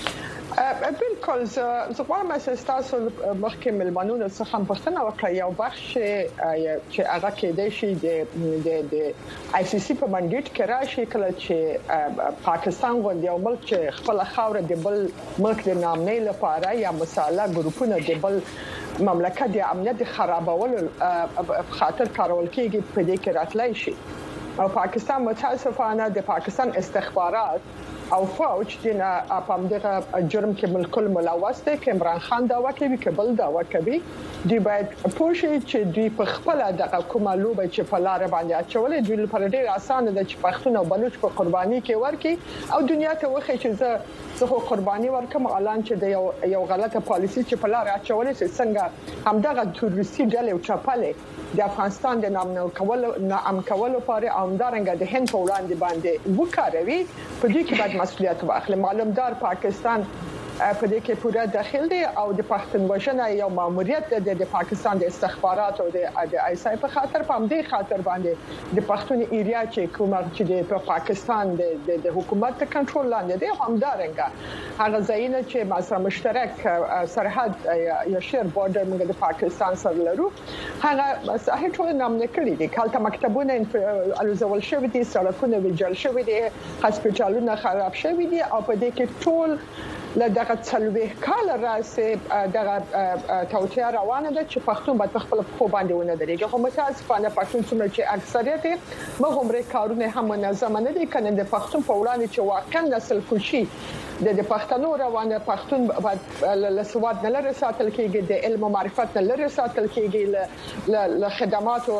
B: بالکل زه غواړم چې تاسو مخکې ملمنونو څخه هم پوښتنه وکړئ یو بخش چې هغه کې د شي د د آی سی سی په منډیټ کې راشي کله چې پاکستان غوندي یو ملک چې خپل خاور د بل ملک د نامنۍ لپاره یا مساله ګروپونه د بل مملکت د امنیت خرابولو خاطر کارول کېږي په دې کې راتلای شي او پاکستان متاسفانه د پاکستان استخبارات او فوج دینه اپم دغه جرم کې ملکل ملوث دي چې عمران خان دا وکوي کبل دا وکوي دی باید پوښي چې دی په خپل دغه کومه لوبه چې په لار باندې اچولې دی لپاره ډیر اسانه ده چې پښتون او بلوچ په قرباني کې ورکي او دنیا ته وخی چې زه زه قرباني ورکم اعلان چې د یو یو غلطه پالیسی چې په لار اچولې چې څنګه همدغه تورسي ډلې او چاپلې د افغانستان د نام نو کول نام کول لپاره اومدارنګ د هند په وړاندې باندې وکاروي په دې کې باید مسؤلیت واخلي معلومدار پاکستان په دې کې پوره داخل دي او د پښتون وژنه یو ماموریت د پاکستان د استخبارات او د آی اس آی په خاطر په دې خاطر باندې د پښتون ایریا چې کومه چې د پاکستان د د حکومت کنټرول لاندې دی همدارنګه هغه ځایونه چې ماسره مشترک سرحد یا شیر بورډر موږ د پاکستان سره لرو هغه صحیح ټول نام نه کړی دي کله مکتبونه الوزول شوی دي سړکونه ویجل شوی دي هسپټالونه خراب شوی دي او په دې کې ټول لدغه څلوي کال راځي دغه توتیا روانه ده چې پښتون په خپل خو باندې ونه درېږي خو متاسفانه پښتون څومره چې اکثریت مغمره کارونه هم منظم نه دي کنه د پښتون په وړاندې چې واقعا نسل کوشي د پښتنو روانه پښتون له سواد نه لري ساتل کېږي د علم او معرفت نه لري ساتل کېږي له خدماتو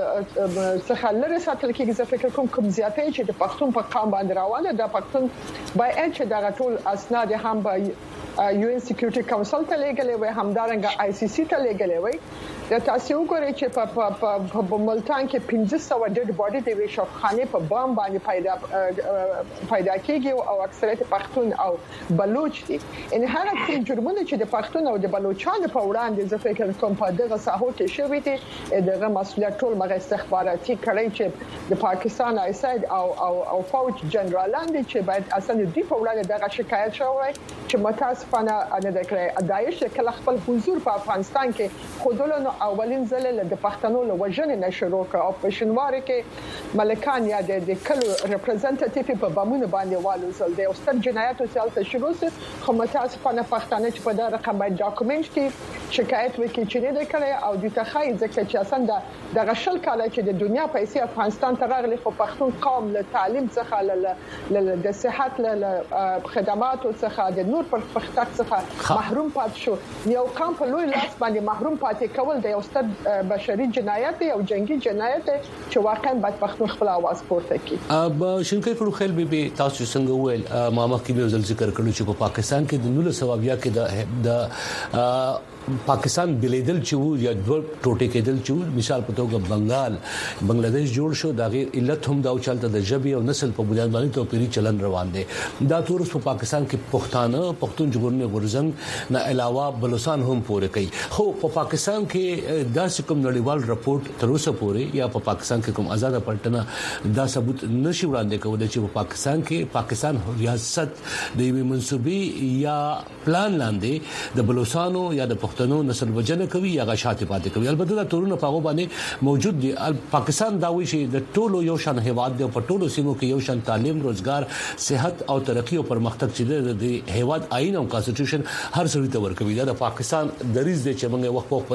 B: څخه لري ساتل کېږي زه فکر کوم کوم زیاتې چې د پښتون په قام باندې روانه ده پښتون باید چې دغه ټول اسناد هم به یو ان سکیورټي کونسل ته لګلې وي همدارنګه آی سی سی ته لګلې وي د تاسو وګورئ چې په په ملتان کې پنځه سوه ډېډ باډي د ویشخانه په بام باندې پیدا پیدا کېږي او اکثریت پښتون او بلوچ دي ان هغه کوم جرمونه چې د پښتون او د بلوچانو په وړاندې زه فکر کوم په دغه ساحو کې شوی دي دغه مسؤلیت ټول مغه استخباراتي کړی چې د پاکستان آی اس آی او او او فوج جنرالان دي چې باید اصلا د دې په وړاندې دغه شکایت شوی چې متاسفانه نه د کړی داعش کله خپل حضور په افغانستان کې خودلو اولین ځل له پښتنو له وژنې نشرو او په شنوار کې ملکان یا د کلو ریپرزنټیټیو په بمونه باندې والوزل د اوستر جنایاتو سیال تشروع خو متاسفانه پښتانه چې په دا رقم باندې ډاکومنټ کې شکایت وکړي چې نه کړي او د تخای ځکه چې اصلا د غشل کاله چې د دنیا پیسې افغانستان ته راغلي خو پښتون قوم له تعلیم څخه له د صحت له خدماتو څخه د نور پر پختک څخه محروم پات شو یو قوم په لوی لاس باندې محروم پاتې کول د یو ستر بشري جنایت او جنگي جنایت چې واقعا باید پښتون خپل आवाज پورته کړي.
A: اب شنکې کړو خل به تاسو څنګه ویل ما مخکې به ځل ذکر کړو چې په پاکستان کې د نول ثوابیا کې د پاکستان بلیدل چې وو یا د ټوټه کېدل چې وو مثال په توګه بنگال بنگلاديش جوړ شو دا غیر علت هم دا او چلته د جبي او نسل په بنیاد باندې توپیری چلن روان دي دا تورس په پاکستان کې پښتانه پښتون جګړه غورزنګ نه علاوه بلوچستان هم پوره کوي خو په پاکستان کې دا کوم نړیوال رپورت تر اوسه پورې یا په پاکستان کې کوم آزاد پلټنه دا ثبوت نشي وړاندې کولای چې په پاکستان کې پاکستان ریاست د یوې منسوبي یا پلان لاندې د بلوچستانو یا د پښتنو نسل وجنه کوي یا غشات پاتې کوي البته دا تورونه په هغه باندې موجود دي پاکستان دا وایي چې د ټولو یو شان هیواد دی په ټولو سیمو کې یو شان تعلیم روزګار صحت او ترقی او پرمختګ چې د هیواد آئین او کانسټیټیوشن هر څه ته ورکوي دا د پاکستان دریز دی چې موږ وخت په خپل پروګرام کې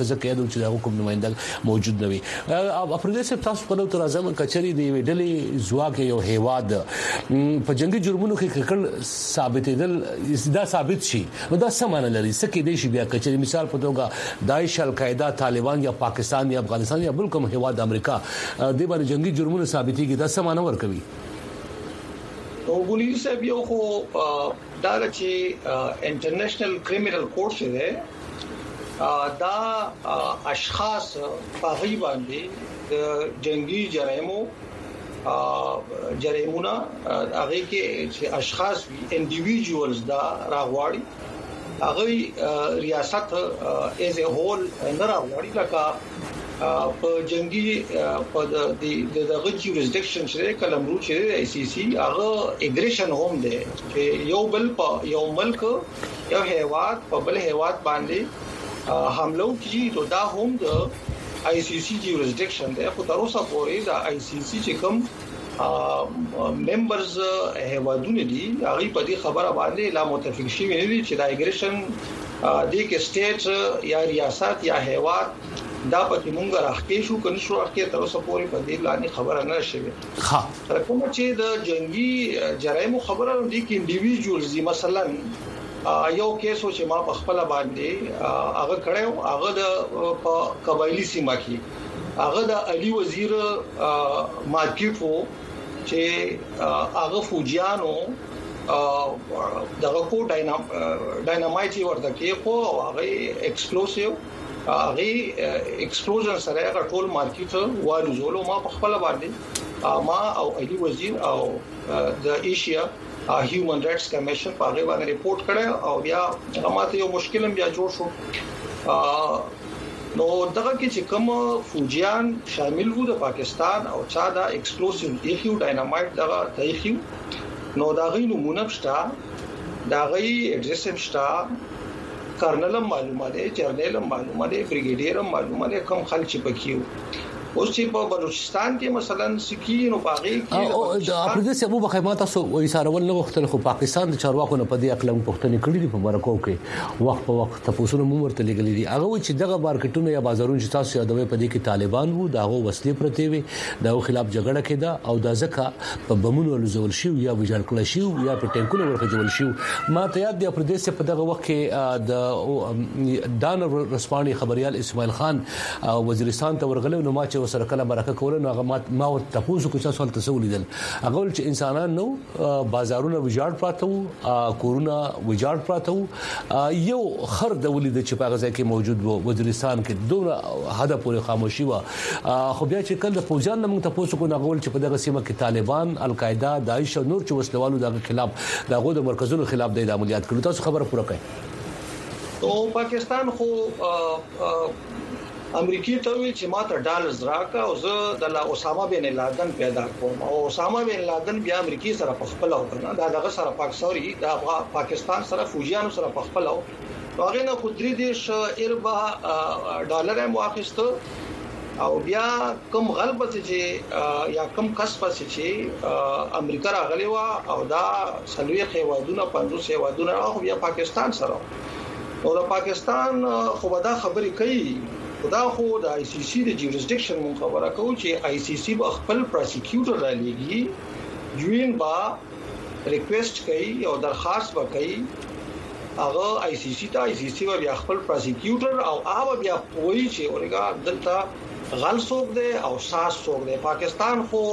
A: خزه کې د چې کوم نمائنده موجود نه وي. افریدي صاحب تاسو په نوو ترازم کچري دی ویډلې ځواک یو هیواد په جنگي جرمونو کې کړل ثابتېدل دا ثابت شي نو دا سمانه لري سکه دي شي بیا کچري مثال په توګه داعش القاعده طالبان یا پاکستان یا افغانستان یا بل کوم هیواد امریکا د باندې جنگي جرمونو ثابتېږي دا سمانه ور کوي.
D: نو ګولي صاحب یو خو دا چې انټرنیشنل کریمینل کورټ دی دا اشخاص په غي باندې د جنگي جرایمو جرایمونه هغه کې چې اشخاص انډیویډوالز دا راغواړي هغه ریاست ایز ا هول نه راغواړي لکه په جنگي په د دغه جوریسډکشن چې کلمرو چې ای سی سی هغه اګریشن هم دی چې یو بل په یو ملک یو هیواد په بل هیواد باندې حمله کوي نو دا هم د آی سی سی جوریسډکشن دی. خو تر اوسه پورې دا آی سی سی چې کوم ممبرز هیوادونه دي هغه په دې خبره باندې لا متفق شي نه دي چې دا اګریشن د کې سټیټ یا ریاست یا هیواد دا پکې مونږ راخې شو کني شو راخې تر اوسه پورې په دې باندې خبره نه شوه. ها کوم چې د جنگي جرایم خبره دي کې انډیویډوالز مثلا یو کیسو چې ما په خپل باندې هغه کړو هغه د قبایلی سیمه کې هغه د علي وزیر مارکیټ وو چې هغه فوجیانو دغه کو ډاینامایټ ورته کې خو هغه ایکسپلوسیو هغه ایکسپلوژن سره هغه ټول مارکیټ والو زولو ما په خپل باندې ما او علي وزیر او د ایشیا هیومن رائټس کمیشن په هغه باندې ریپورت کړه او بیا هغه یو مشکل بیا جوړ شو. نو دغه کې چې کوم فوجیان شامل وو د پاکستان او چا دا ایکسپلوسیو دیخیو ډاینامایټ دغه دیخیو نو دا غي نمونه شته دا غي ایډریس شته کرنل معلومه ده جرنیل معلومه ده بریګیډیر معلومه ده کوم خلک پکېو. اوس چې په بلوچستان کې مثلا سکین او باغی کې
A: د افریدي صاحب په خدمات تاسو وې سارول نو وختل خو پاکستان د چارواکو نه په دې اقلم پښتني کړی دي په مرکو کې وخت په وخت تاسو نو مرته لګلې دي هغه چې دغه مارکیټونه یا بازارونه چې تاسو یادوي په دې کې طالبان وو دغه وسلې پرته وي دغه خلاف جګړه کېده او د ځکه په بمونو لزول شي یا ویجاړ کړل شي یا په ټینکونو ورخجول شي. ما ته یاد دی افریدي صاحب په دغه وخت کې د دان رسپاني خبريال اسماعیل خان وزیرستان ته ورغلو نو ما چې سره کله برکه کول نو هغه ما ور تاسو کو څه سوال تسول دي هغه چې انسانان نو بازارونه ویجاړ پراته وو کورونه ویجاړ پراته وو یو خر د ولید چې په غزا کې موجود وو وزیرستان کې دوه هدا پورې خاموشي و خو بیا چې کله فوجان موږ تاسو کو نغول چې په دغه سیمه کې طالبان القاعده داعش او نور چې وسلوالو دغه خلاف دغه د مرکزونو خلاف د عملیات کړو تاسو خبره پوره کړئ.
D: تو پاکستان خو امریکای ته وی چې ماته ډالرز راکا او زه د اسامه بن لادن پیدا کوم او اسامه بن لادن بیا امریکای سره په خپل او کنه دا دغه سره پاکستان دا پاکستان سره فوجیانو سره په خپل او هغه نه خودري دیش اربع ډالر مواخست او بیا کوم غلبت چې یا کوم کسب چې امریکا راغلی و او دا سلوي خیوادونه پنځوس خیوادونه او بیا پاکستان سره او د پاکستان خو دا خبرې کوي دا خو د آی سی سی د جوریسډکشن مون خبره کوي چې آی سی سی به خپل پروسیکیوټر را لېږي جوین با ریکوست کوي او درخواست وکړي هغه آی سی سی ته آی سی سی بیا خپل پروسیکیوټر او هغه بیا وایي چې اورګه دلته غل څوک دی او ساس څوک دی. پاکستان خو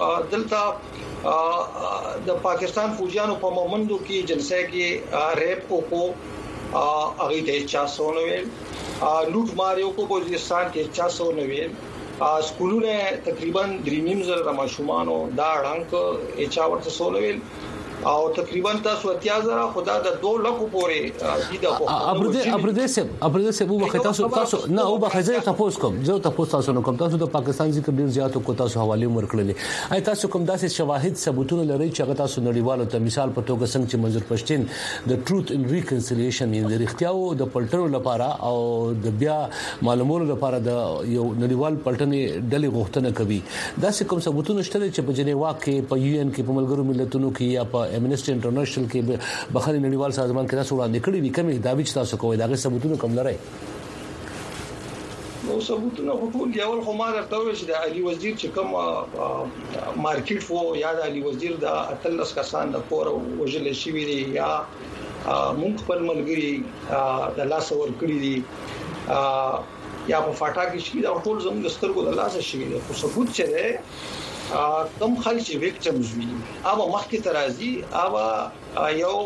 D: دلته د پاکستان فوجیانو په مومندو کې جنسي کې ریپ کو هغه ته چا سونوي لوټ ماریو کو بلوچستان کې چا سونوي سکولونه تقریبا درې نیم زره ماشومانو دا اړنګ اچا ورته سونوي او تقریبا تاسو اتیا زره خدا د دوه لکو پورې دي د
A: افریدي افریدي سه افریدي سه وو وخت تاسو تاسو نه او بخزه تاسو کوم زه تاسو تاسو نو کوم تاسو د پاکستان ذکر ډیر زیات کو تاسو حواله ورکړلې اي تاسو کوم داسې شواهد ثبوتونه لري چې هغه تاسو نړیوالو ته مثال په توګه څنګه چې منظور پښتين د ټروث ان ریکنسیلیشن د اختیاو د پلټنو لپاره او د بیا معلوماتو لپاره د یو نړیوال پلټنې ډلې غوښتنه کوي داسې کوم ثبوتونه شته چې په جنیوا کې په یو ان کې په ملګرو ملتونو کې یا په امنسټي انټرنیشنل کې بخاري نړیوال سازمان کې تاسو وړاندې کړی وي کومې داوی چې تاسو کوی دا غي ثبوتونه کوم لري؟
D: نو ثبوتونه ټول دی اول خو ما درته ویل چې د علي وزیر چې کوم مارکیټ وو یا د علي وزیر د اتلس کسان د پور وجل شي وی یا مونږ خپل ملګری د لاس ور کړی دي یا په فاټا کې شي دا ټول زموږ سترګو د لاس شي دي خو ثبوت چې ده کم خلک چې ویکټمز وي اوبه مخکې ترازی اوبه یو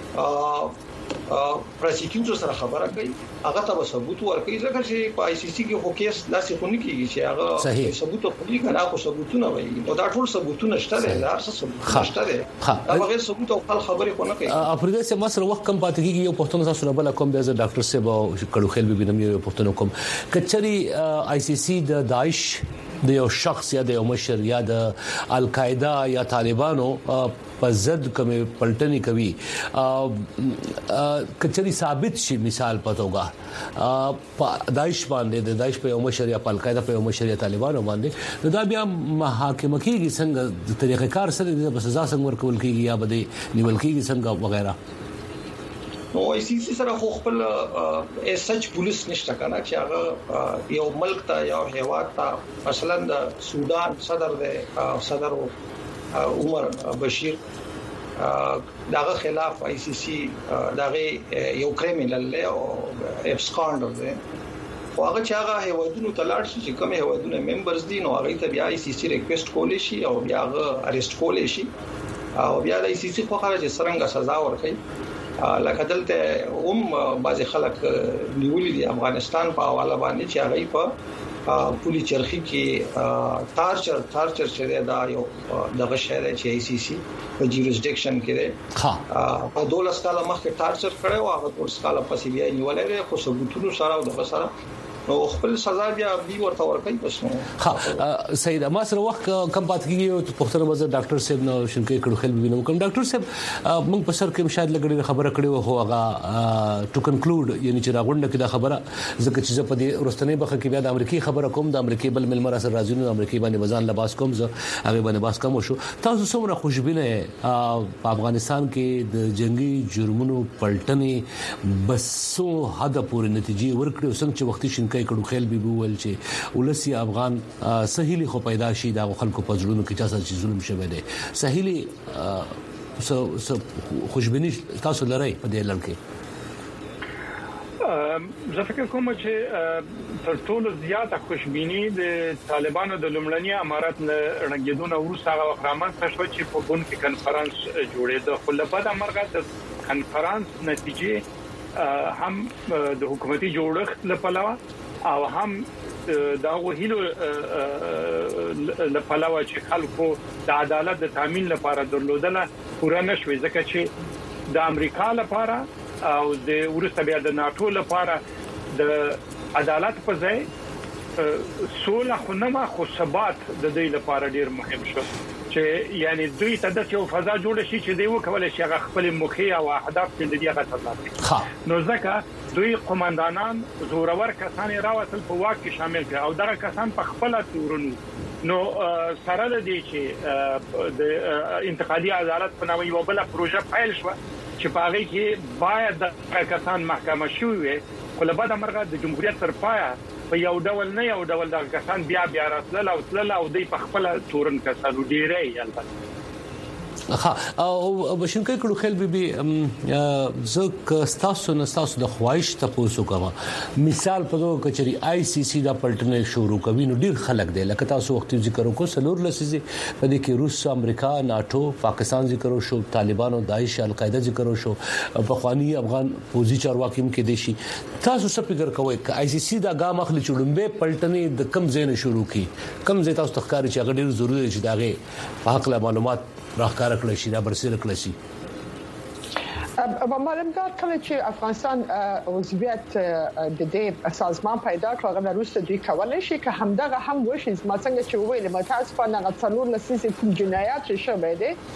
D: پروسیکیوټر سره خبره کوي هغه ته ثبوت ورکړي ځکه چې په آی سی سی کې خو کیس داسې خو نه کیږي چې هغه ثبوت خو نه کنه خو ثبوتونه وایي نو دا ټول ثبوتونه شته دي دا څه ثبوت شته دي دا غیر ثبوت او خپل خبرې خو نه کوي
A: افریقا سه مصر وخت کم پاتې کیږي یو پښتون تاسو بل کوم د ډاکټر صاحب او کډو خیل به بنم یو پښتون کوم کچري آی سی سی د داعش د یو شخص یا د یو مشر یا د القاعده یا طالبانو په ضد کوم پلټنی کوي کچري ثابت شي مثال پتوګه په داعش باندې د داعش په یو مشر یا په القاعده په یو مشر یا طالبانو باندې نو دا بیا محاکمه کیږي څنګه د طریقې کار سره د سزا څنګه ورکول کیږي یا بده نیول کیږي څنګه وغیرہ
D: نو آی سی سی سره خو خپل سچ پولیس نشته کنه چې هغه یو ملک ته یو هیواد ته مثلا د سودان صدر د صدر عمر بشیر داغه خلاف آی سی سی داغه یو کریمینل له او ابسکانډر دی خو هغه چې هغه هیوادونو ته لاړ شي چې کوم هیوادونو ممبرز دي نو هغه ته بیا آی سی سی ریکوست کولای شي او بیا هغه اریسټ کولای شي او بیا د آی سی سی په اړه چې څنګه سزا ورکړي لکه دلته هم بعض خلک نیولې دي افغانستان په حواله باندې چې هغه په پولیس چرخي کې تارچر تارچر چې دا یو دغه شهر چې آی سی سی په جیورسډکشن کې ده ها په دولس کاله مخکې تارچر کړو او هغه دولس کاله پسې بیا نیولې خو ثبوتونو سره او دغه سره نو خپل سزا بیا دی ورته ورکړي بس نو
A: ها سید ما سره وخت کم پات کیږي پښتون مزه ډاکټر صاحب نو شنکې کړو خل بینو کوم ډاکټر صاحب موږ په سر کې شاید لګړي خبره کړې و هو هغه ټو کنکلود یعنی چې راغونډه کې دا خبره ځکه چې په دې ورستنې بخه کې بیا د امریکای خبره کوم د امریکای بل ملمر سره راځي نو امریکای باندې بزان لباس کوم زه هغه باندې باس کوم شو تاسو څومره خوشبینه په افغانستان کې د جنگي جرمونو پلټنې بسو حد پورې نتیجې ورکړي څنګه چې وختي شنکې کړو خیل به وول چې ولسی افغان سهيلي خو پیدا شي دا خلکو په ژوند کې چا څه ظلم شوه دي سهيلي سو خوشبینی تاسو لرئ په دې لړ کې
C: زه فکر کوم چې تر ټولو زیاته خوشبینی د طالبانو د لومړني امارات رنګیدونه ورسره هغه رامنځته شو چې په بون کې کنفرانس جوړېده خو له بعد امرګه د کنفرانس نتیجې هم د حکومتي جوړښت لپاره او هم دا وهیلو لپاره چې خلکو د عدالت د تامین لپاره درلودله پوره نشوي ځکه چې د امریکا لپاره او د ورسته بیا د ناتو لپاره د عدالت په ځای سوله خو نه خو ثبات د دې لپاره ډیر مهم شو چې یعنی دوی ته د یو فضا جوړ شي چې دوی وکولای شي هغه خپل مخي او اهداف چې د دې غټه نو ځکه دوی قومندانان زورور کسان راوتل په واک کې شامل کړي او دغه کسان په خپل تورونو نو سره د دې چې د انتقادي عدالت په نوې یو بل پروژه فایل شو چې په هغه کې باید د کسان محکمه شوي خو له بعد مرغه د جمهوریت تر پایه په یو ډول نه یو ډول د کسان بیا بیا راتلل او تلل او دوی په خپل تورن کسانو ډیرې البته
A: ها او بشنکې کړو خل به زه تاسو نه تاسو د خواهش تاسو کوم مثال په دوه کچري آی سی سی دا پلټنه شروع کوي نو ډیر خلک دی لکه تاسو وخت ذکر وکړو سلور لسیزه په دې کې روس امریکا ناتو پاکستان ذکر وشو طالبانو داعش القاعده ذکر وشو په خواني افغان پوزي چارواکي کې دي شي تاسو څه فکر کوئ ک آی سی سی دا ګام اخلي چړمبه پلټنه د کم زین شروع کی کم زې تاسو تخکاری چې هغه ډیر ضروری دی چې داغه په حق له معلومات راخکار کړی شي دا برسېره کړی شي
B: اب معلوم دا کله چې افغانستان عضویت د دې سازمان پیدا کړ هغه وروسته دوی کولای شي که همدغه هم وشي ما څنګه چې ویل متاسفانه غڅلور لسیسه کوم جنایات شوه دی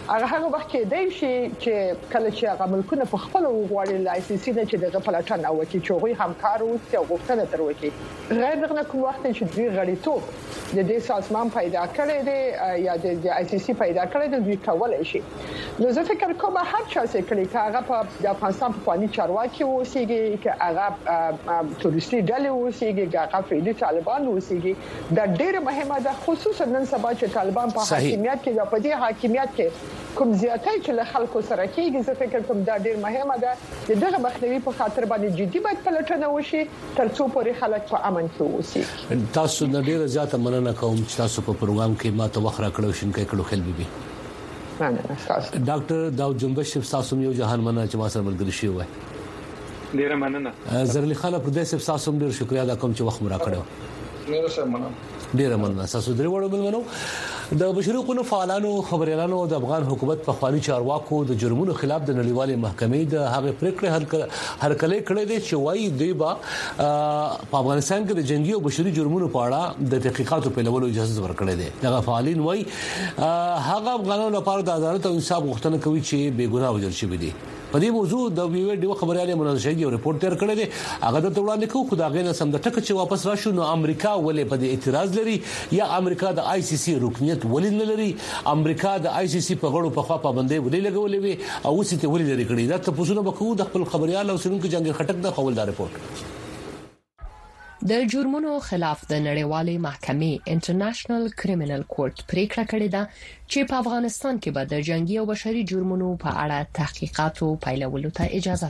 B: هغه هغه وخت کې دی چې کله چې هغه ملکونه په خپل وغواړي لای سی سی نه چې دغه پلاتن او چې چوغي همکار وي او غوښتنه تر وکړي غیر دغه کوم وخت چې دوی غړیتوب د دې سازمان پیدا کړی دی یا د آی سی سی پیدا کړی دی دوی کولای شي نو زه فکر کوم هر چا چې کلی هغه په د افغانستان په پانی چارواکي اوسېږي چې هغه تورستي ډلې اوسېږي هغه فعلی طالبان اوسېږي دا ډېر مهمه ده خصوصا نن سبا چې طالبان په حاکمیت کې یا په دې حاکمیت کې کوم زیاتې چې له خلکو سره کېږي زه فکر کوم دا ډېر مهمه ده چې دغه مخنیوي په خاطر باندې جدي باید پلټنه وشي ترڅو پورې خلک په امن کې اوسي.
A: تاسو د ډېر زیاته مننه کوم چې تاسو په پروګرام کې ما ته وخت راکړو شینکې کړو خل بيبي.
B: مننه تاسو.
A: ډاکټر داود جنبش تاسو یو جهان مننه چې ما سره ملګری شوی وای.
C: ډېر مننه.
A: زرلی خان پردیس تاسو ډېر شکریا دا کوم چې وخت مو راکړو.
D: ډېر سم مننه.
A: ډیر مننه تاسو درې وړو ملمنو د بشري حقوقو فعالانو خبريالانو د افغان حکومت په خواني چارواکو د جرمونو خلاف د نړیوالې محکمې د هغه پریکړه هرکله کړې دي چې وایي دوی با په افغانستان کې د جنگي او بشري جرمونو په اړه د تحقیقاتو په لولو اجازه ورکړې ده. دغه فعالین وایي هغه افغانانو لپاره د عدالت او انصاف غوښتنه کوي چې بے ګناه وژل شوی دي. په دې موضوع د ویډیو خبريالي مناظره یو ریپورت تیر کړی دی هغه د وړاندې کوم خدای نه سم د ټکه چې واپس راشو نو امریکا ولې په دې اعتراض لري یا امریکا د آی سی سی رکنیت ولې نه لري امریکا د آی سی سی په غړو په خوا پابندۍ ولې لګولې وي او څه ته ولې لري کړی دا ته پوښتنه وکړو د خپل خبريال او سنونکو جنگ خټک د خولدار ریپورت.
E: د جرمونو خلاف د نړیوالې محکمې انټرنیشنل کریمینل کورټ پریکړه کړې ده چې په افغانستان کې به د جنگي او بشري جرمونو په اړه تحقیقاتو پیلولو ته اجازه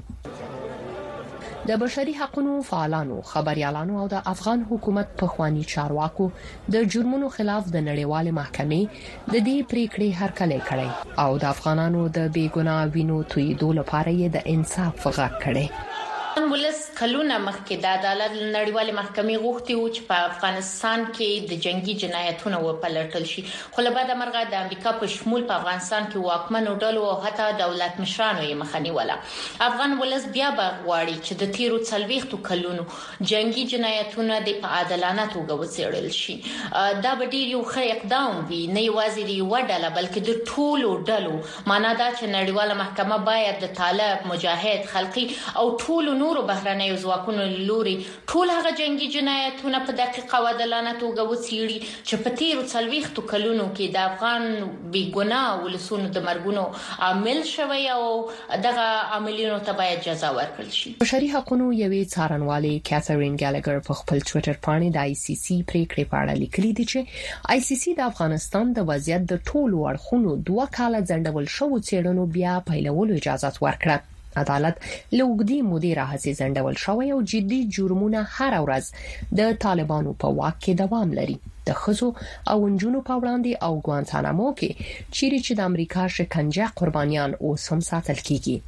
E: ورکړي. د بشري حقوقو فعالانو خبريالانو او د افغان حکومت په خواني چارواکو د جرمونو خلاف د نړیوالې محکمې د دې پریکړې هرکلی کړی او د افغانانو د بے ګناه وینو تویدو لپاره یې د انصاف غږ کړی.
F: ولس کلونه مخکې د عدالت نړیوالې محکمې غوښتي و چې په افغانستان کې د جنگي جنایتونو وپلټل شي خو له بعده مرغه د امریکا په شمول په افغانستان کې واکمنو ډلو او حتی دولت مشرانو یې مخنی ولا. افغان ولس بیا بغواړي چې د تیرو څلويختو کلونو جنگي جنایتونه د په عادلانه توګه وڅېړل شي. دا به ډیر یو ښه اقدام وي نه یوازې د یو ډله بلکې د ټولو ډلو معنا دا چې نړیواله محکمه باید د طالب مجاهد خلقي او ټولو نورو بهرنیو ځواکونو لوري ټول هغه جنگي جنایتونه په دقیقه او عادلانه توګه وڅېړي چې په تیرو څلويختو کلونو کې د افغان بې ګناه ولسونو د مرګونو عامل شوی او دغه عاملینو ته باید جزا ورکړل شي.
E: بشري حقوقو یوې څارنوالې کیثرین ګالګر په خپل ټوئیټر باندې د آی سی سی پریکړې په اړه لیکلي دي چې آی سی سی د افغانستان د وضعیت د ټولو اړخونو دوه کاله ځنډول شوو څېړنو بیا پیلولو اجازه ورکړه. عدالت لوګدي مدیر راځي زندول شوی او جدي جرمونه هر ورځ د طالبانو په واک کې دوام لري. د خزو او انجونو په وړاندې او ګوانتانامو کې چیرې چې د امریکا شکنجه قربانيان اوس هم ساتل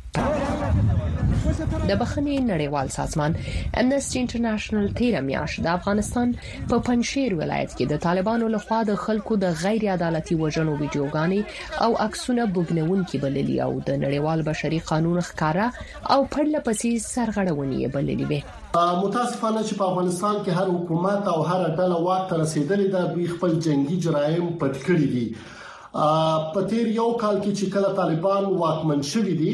E: کیږي. د بخښنې نړیوال سازمان امنستي انټرنیشنل تیر میاشت د افغانستان په پنځشیر ولایت کې د طالبانو لخوا د خلکو د غیر عدالتي وژنو ویډیوګانې او عکسونه بوګنونکي بللي او د نړیوال بشري قانون ښکارا او پرله پسې سرغړونې بللي وي.
G: متاسفانه چې په افغانستان کې هر حکومت او هر ډله واک ته رسیدلې ده دوی خپل جنگي جرایم پټ کړی دي. په تیر یو کال کې چې کله طالبان واکمن شوي دي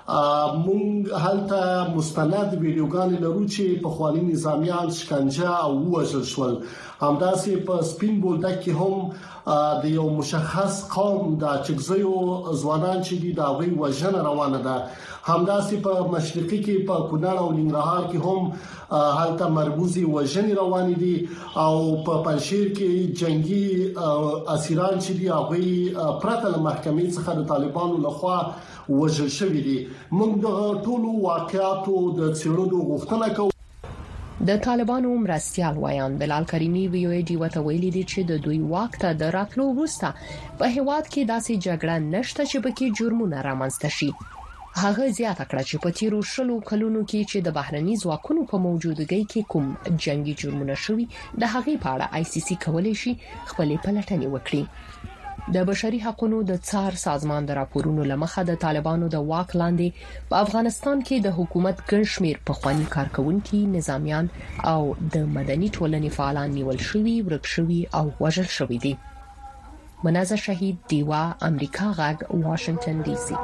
G: مونږ هلته مستند ویډیوګانې لرو چې په خواني نظامیان شکنجه او وژل شول. همداسې په سپین بولدک کې هم د یو مشخص قوم د چګزیو ځوانان چې دي دا وی وژنه روانه ده. همداسې په مشرقي کې په کونړ او ننګرهار کې هم هلته مربوزي وژنې روانې دي او په پنځشیر کې جنگي اسیران چې دي هغه پرته له محکمې څخه د طالبانو لخوا وژل شوی دي. موږ د ټولو واقعاتو د څېړلو غوښتنه کوو.
E: د طالبانو مرستيال ویان بلال کریمی ویو ډی وته ویلي دي چې د دوی واک ته د راتلو وروسته په هیواد کې داسې جګړه نشته چې پکې جرمونه رامنځته شي. هغه زیاته کړه چې په تیرو شلو کلونو کې چې د بهرني ځواکونو په موجودګۍ کې کوم جنگي جرمونه شوي د هغې په اړه آی سی سی کولای شي خپل پلټنې وکړي. د بشري حقوقو د څار سازمان د راپورونو لمخه د طالبانو د واک لاندې په افغانستان کې د حکومت ګڼ شمېر پخواني کارکونکي نظامیان او د مدني ټولنې فعالان نیول شوي ورک شوي او وژل شوي دي. منازه شهید دیوا امریکا غږ واشنگټن ډي سي.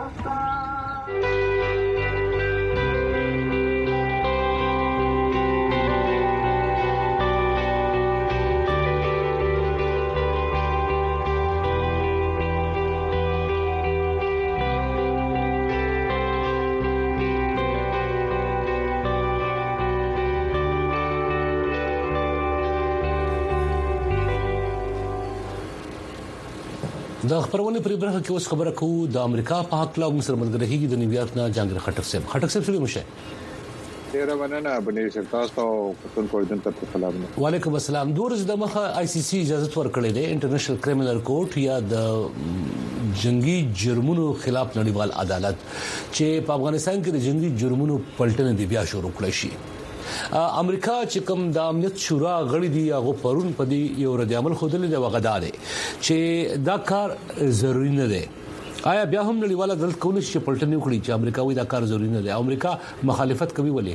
A: د خبرونه پر برخه کې اوس خبره کوو د امریکا په حق لا مصر ملګری د نیویارک نه جانګر خټک صاحب خټک صاحب سره مشه
H: ډیر مننه بنې سر تاسو ته کوم دن ته سلام.
A: وعلیکم السلام. دورز د مخه آی سی سی اجازه ورکړې ده انټرنیشنل کریمینل کورټ یا د جنگي جرمونو خلاف نړیوال عدالت چې په افغانستان کې د جنگي جرمونو پلټنه دی بیا شروع کړی شي. امریکا چې کوم د امنیت شورا غړي دي هغه پرون په دې یو رد عمل خوده دی وغدار چې دا کار ضروری نه دی. آیا بیا هم نړیواله عدالت کولای شي پلټنه وکړي چې امریکا وی دا کار ضروری نه دی؟ امریکا مخالفت کوي ولې؟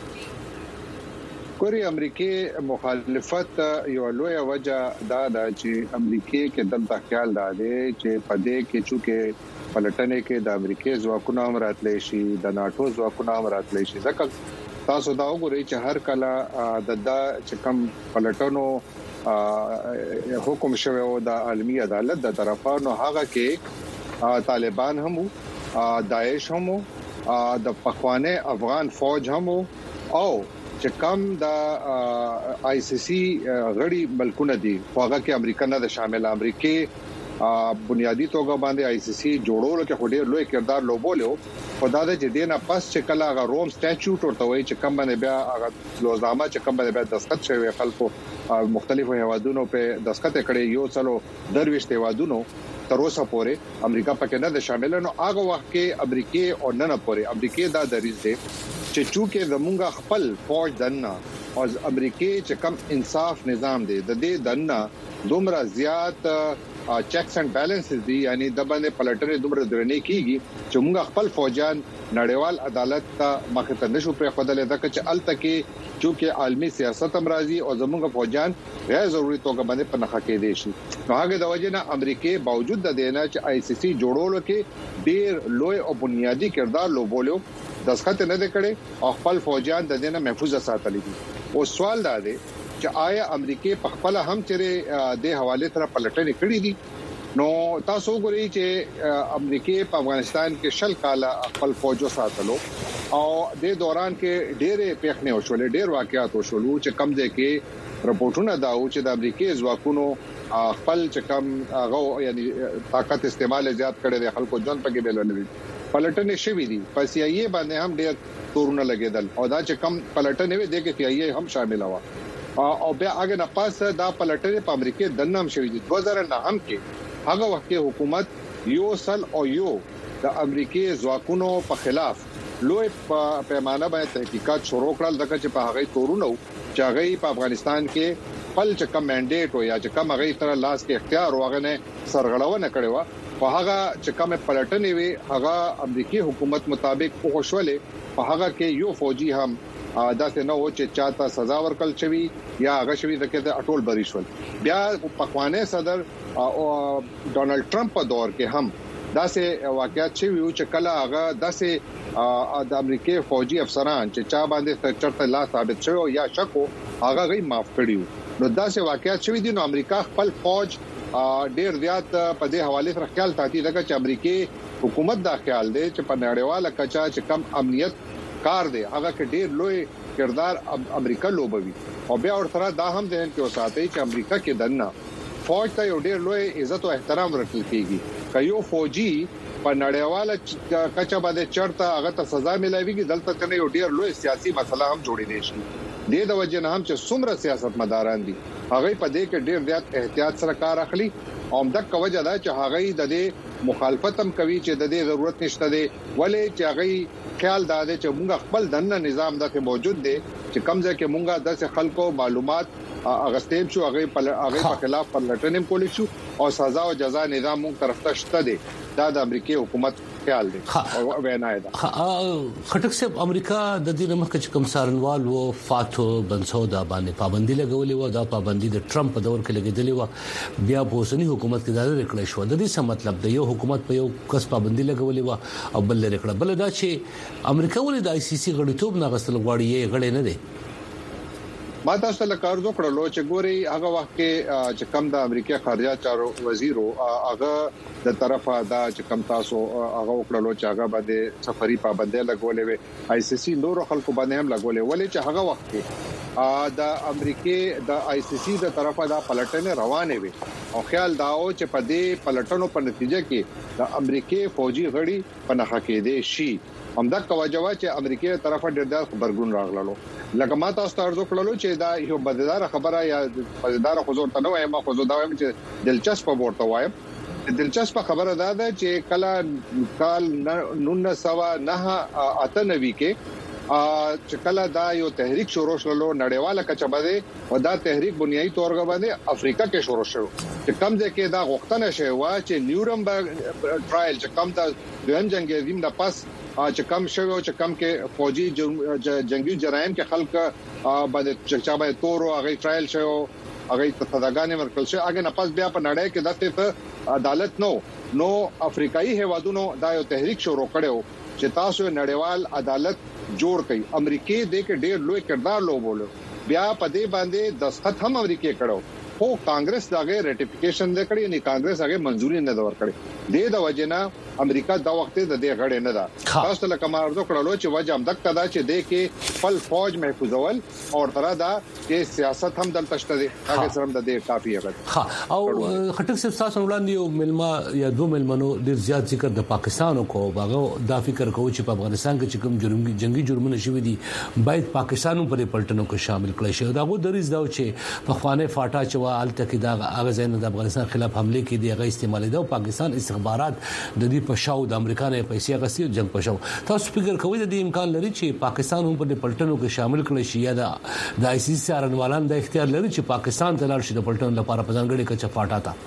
H: کوری امریکای مخالفت یو لوی وجه دا ده چې امریکای کې دلته خیال دی چې په دې کې چې پلټنه کې د امریکای ځواکونه هم راتلی شي د ناتو ځواکونه هم راتلی شي. ځکه تاسو دا وګورئ چې هر کله د دا چې کوم پلټنو حکم شوی او د عالمي عدالت د طرفانو هغه کې طالبان هم داعش هم د پخوانه افغان فوج هم او چې کوم د آی سی سی غړي ملکونه دي هغه کې امریکا نه شامل امریکای بنیادی توګه باندې آی سی سی جوړولو کې خوري لوی کردار لوبولیو خدای دې دینه پس چې کله هغه روم سټاچوټ ورته وایي چې کوم باندې بیا هغه لوزنامه چې کوم باندې بیا دستخط شوی خلکو مختلفو هوادونو په دستخط کړي یو څلو درويشت هوادونو تر اوسه پورې امریکا پکې نه ده شامل. نو هغه وخت کې امریکای او نه نه پورې امریکای دا دریز دي چې چونکه زمونږ خپل فوج دنه او امریکای چې کم انصاف نظام دی د دې دنه دومره زیات چیکس اینڈ بیلنسز دي یعنی د باندې پلټنې دومره درنې کیږي چې موږ خپل فوجان نړیوال عدالت ته مخه ته نشو پر خدای له دغه چې الته کې چې عالمي سیاست هم راځي او زموږ فوجان غیر ضروري توګه باندې پنهخه کې دي شي. نو هغه د وجه نه امریکای باوجود د دینه چې آی سی سی جوړولو کې ډیر لوی او بنیادی کردار لوبولیو دسخط نه کړي او خپل فوجان د دینه محفوظ ساتلي دي. او سوال دا دی چې آیا امریکای په خپل هم چیرې د حواله تر پلټنې کړې دي؟ نو تاسو ګورئ چې امریکای په افغانستان کې شل کاله خپل فوجو ساتلو او د دوران کې ډېرې پیښنې وشولې ډېر واقعیات وشولو چې کم ځای کې رپورټونه دا و چې د امریکای ځواکونو خپل چې کم هغه یعنی طاقت استعمال زیات کړي د خلکو ځان پکې بیلونه پلټنې شوې دي پس یې باندې هم ډېر تورونه لګیدل او دا چې کم پلټنې وي د کې یې هم شامل و او بیا هغه نه پاس دا پلټنې په امریکای دنه هم شوې دي دوه زره نه هم کې هغه وخت حکومت یو سل او یو د امریکای ځواکونو په خلاف لوی په پیمانه باندې تحقیقات شروع کړل دغه چې په هغه تورونه چې هغه په افغانستان کې خپل چې کوم منډیټ او یا چې کوم هغه تر لاس کې اختیار وغنه سرغړونه کړې و په هغه چې کوم پلټنې وي هغه امریکای حکومت مطابق خوشوله په هغه کې یو فوجي هم دا څنګه و چې چاته سزا ورکړل شوی یا هغه شوی د کې اټول بریښول. بیا پخوانه صدر ډونالد ټرمپ په دور کې هم داسې واقعیت شوی چې کله هغه داسې د امریکای فوجي افسران چې چا باندې چرته لا ثابت شوی یا شکو هغه غي معاف کړیو. نو داسې واقعیت شوی دي. نو امریکا خپل فوج ډیر زیات په دې حواله سره خیال ساتي دغه چې امریکای حکومت دا خیال دی چې په نړیواله کچا چې کم امنیت کار دی هغه کې ډیر لوی کردار امریکا لوبوي او بیا ورته دا هم ذهن کې وساتي چې امریکا کې دنه فوج ته یو ډیر لوی عزت او احترام ورکړل کیږي. کيو فوجي په نړیواله کچا باندې چرته هغه ته سزا ملایويږي دلته کنه یو ډیر لوی سیاسي مسله هم جوړې دي شي د دې وجه نه هم چې څومره سیاستمداران دي هغه په دې کې ډیر زیات احتیاط سره کار اخلي او دغه وجه دا چې هغه د دې مخالفت هم کوي چې د دې ضرورت نشته دی ولې چې هغه خیال دا دی چې موږ خپل دنه نظام دغه موجود دی چې کمزې کې موږ د خلکو معلومات اغستیم شو هغه هغه په خلاف پلټنې کولې شو او سزا او جزا نظام موږ طرف ته شته دی دا د امریکای حکومت خیال دی او وینا ده
A: خټک صاحب امریکا د دې مخکې کوم سارنوال وو فاتو بنسودا باندې پابندي لګولې و دا پابندي د ټرمپ په دور کې لګیدلې و بیا په اوسنی حکومت کې دا لري کړی شو د دې څه مطلب دی یو حکومت په یو کس پابندي لګولې و او بل لري کړه بل دا چې امریکا ولې د آی سی سی غړیتوب نه غسل غواړي یې غړې نه دي
H: ما تاسو له کار وکړو چې ګوري هغه وخت کې چې کم د امریکا خارجه چارو وزیرو هغه د طرفه دا چې کم تاسو هغه وکړو چې هغه باندې سفري پابندي لګولې وي آی سی سی نور خلکو باندې هم لګولې ولې چې هغه وخت کې د امریکا د آی سی سی د طرفه دا پلټنه روانه وي او خیال داو چې په دې پلټنو په نتیجه کې د امریکا فوجي غړي په نخښه کې دي شي همدا کوجوا چې امریکا طرفه ډېر د خبرګون راغللو لکه ما تاسو ته ارزو کړلو چې دا یو بددار خبره یا بددار حضور ته نه وایم ما خو دا وایم چې دلچسپ ورته وایم دلچسپ خبره دا ده چې کله کال نونس سوا نه اته نوي کې چې کله دا یو تحریک شروع شلو نړیواله کچه باندې او دا تحریک بنیادی تور باندې افریقا کې شروع شو چې کم ځای کې دا غوښتنه شوه وا چې نیورمبرګ ټرایل چې کم د دویم جنگ عظیم د پاس چې کم شوه چې کم کې فوجي جنگي جرایم کې خلک باندې چې چا باندې تور او هغه ټرایل شوه هغه ته صداګانې ورکړل شي هغه نه پاس بیا په نړۍ کې دته عدالت نو نو افریقایي هوادونو دا یو تحریک شروع کړو چې تاسو نړیوال عدالت جوړ کړي امریکای د کې ډېر لوی کردار لوبولو بیا په دې باندې دستخط هم امریکای کړو خو کانګرس داغه ریټیفیکیشن وکړي نه کانګرس هغه منځوري نه ورکړي د د وجنه امریکا دا وخت د دې غړې نه ده تاسو لکه ما ارزو کړلو چې وجه هم دک دا چې د کې خپل فوج محفوظول او تر دا چې سیاست هم دلته شته هغه سره د دې کافي هغه
A: ها او خټک صاحب تاسو وړاندې یو ملما یا دوه ملمنو ډیر زیات ذکر د پاکستان کو باغه دا فکر کوي چې په افغانستان کې کوم جرمي جنگي جرمونه شوي دي باید پاکستان په پلټنو کې شامل کړي شي دا غو دریز دا چې په خوانه فاټا چې الته کې دا هغه ځای د افغانستان خلاف حمله کې دی هغه استعمال دی او پاکستان استخبارات د دې په شاو د امریکا نه پیسې غسي جنگ په شاو تاسو فکر کوئ د دې امکان لري چې پاکستان هم په پلټنو کې شامل کړي شي یا د آی سی سی ارنوالان د اختیار لري چې پاکستان ته لاړ شي د پلټنو لپاره په ځانګړي کې چفاټا تا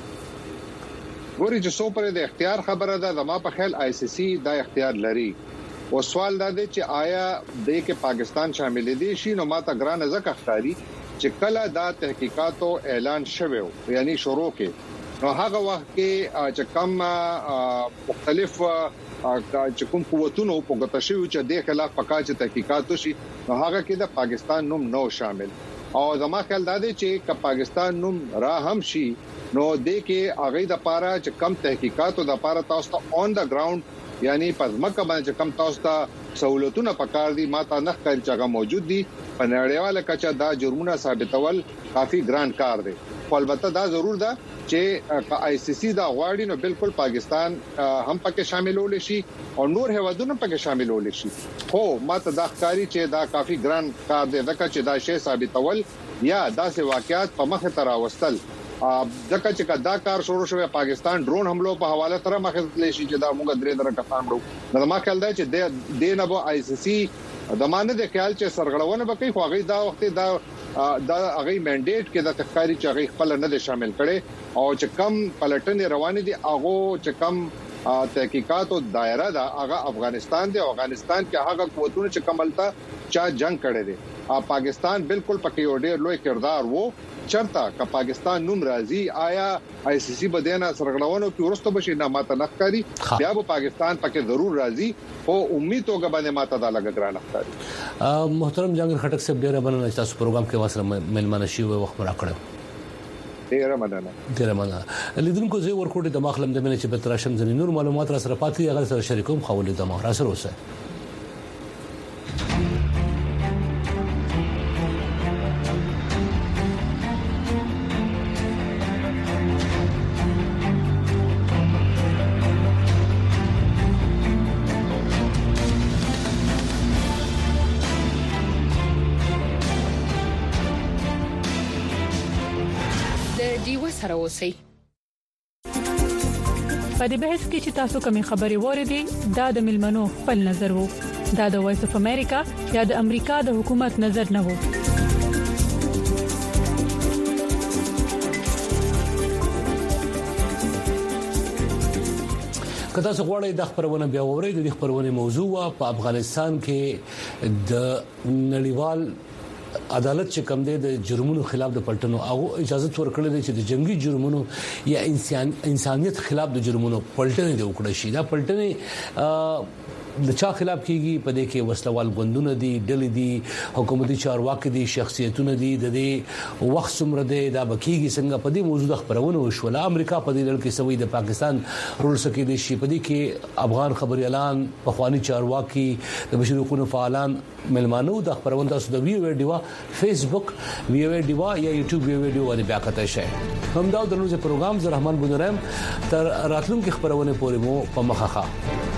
H: ګوري چې سو پر د اختیار خبره ده زما په خیال آی سی سی دا اختیار لري او سوال دا دی چې آیا د کې پاکستان شامل دي شي نو ماته ګران ځکه ښکاری چې کله دا تحقیقاتو اعلان شوه یعنی شروع کې نو هغه وخت کې چې کم مختلف چې کوم قوتونو په ګټه شوی چې د خلاف پکاچ تحقیقات شي نو هغه کې د پاکستان نوم نو شامل او زما خیال دا دی چې ک پاکستان نوم را هم شي نو د کې هغه د پاره چې کم تحقیقاتو د پاره تاسو ته اون د ګراوند یعنی پزماکه باندې کم تاسو ته سہولتونه پکار دي ماته نه کار چې موجود دي په نړیواله کچه دا جرمونه ثابتول کافي ګران کار دی خو البته دا ضرور ده چې آی سی سی دا غواړي نو بالکل پاکستان هم پکې شاملول شي او نور هوادونه پکې شاملول شي خو ماته دا ښکاری چې دا کافي ګران کار دی ځکه چې دا شی ثابتول یا داسې واقعیات په مخه تر واستل ځکه چې دا کار شروع شوی پاکستان ډرون حملو په حواله تر مخه تللی شي چې دا موږ درې درې کسان وړو نو ما خیال دی چې د دینه بو آی سی سی د مانه د خیال چې سرغړونه به کوي خو هغه دا وخت دا دا هغه منډیټ کې د تخکاری چې هغه خپل نه دي شامل کړي او چې کم پلټنې روانې دي هغه چې کم تحقیقات او دایره دا هغه افغانستان دی افغانستان کې هغه قوتونه چې کملتا چا جنگ کړي دي پاکستان بالکل پکې وړي لوی کردار وو چرته ک پاکستان نوم راځي آیا آی سی سی بدینا سرغړونو کې ورسته بشي نه ماته نخکاری بیا به پاکستان پکې ضرور راځي او امید توګه باندې ماته دا لګ ګران نخکاری
A: محترم جنگل خټک صاحب ډیره بننه تاسو پروګرام کې واسره ملمنه شي وخت را کړو
H: ډیره مننه
A: ډیره مننه لیدونکو زه ورکوټه د مخلم د منې چې به تراشم ځنی نور معلومات را سره پاتې هغه سره شریکوم خولې د مهرا سره اوسه
E: سره اوسئ
I: په دې بحث کې چې تاسو کومې خبرې وریدي دا د ملمنو خپل نظر وو دا د وایس اف امریکا یا د امریکا د حکومت نظر نه وو
A: کله څو غوړې د خبرونه بیا ووري د خبرونه موضوع په افغانستان کې د نړیوال عدالت چې کوم دی د جرمونو خلاف د پلټنو او اجازه ورکړل دي چې د جنگي جرمونو یا انسان انسانيت خلاف د جرمونو پلټنې د وکړي شي دا پلټنې د چا خلاف کیږي په دې کې وسلوال غوندونه دي ډلې دي حکومتي چارواکي دي شخصیتونه دي د دې وخت څومره دی دا بکیږي څنګه په دې موضوع خبرونه وشول امریکا په دې ډول کې سوي د پاکستان رول سکه دي شي په دې کې افغان خبري اعلان په خواني چارواکي د بشري حقوقو فعالان ملمانو د خبرونه تاسو د ویو ډیوا فیسبوک ویو ډیوا یا یوټیوب ویو ډیوا باندې بیا کته شي هم دا د روزه پروګرام زه رحمان بنورم تر راتلونکو خبرونه پورې مو په مخه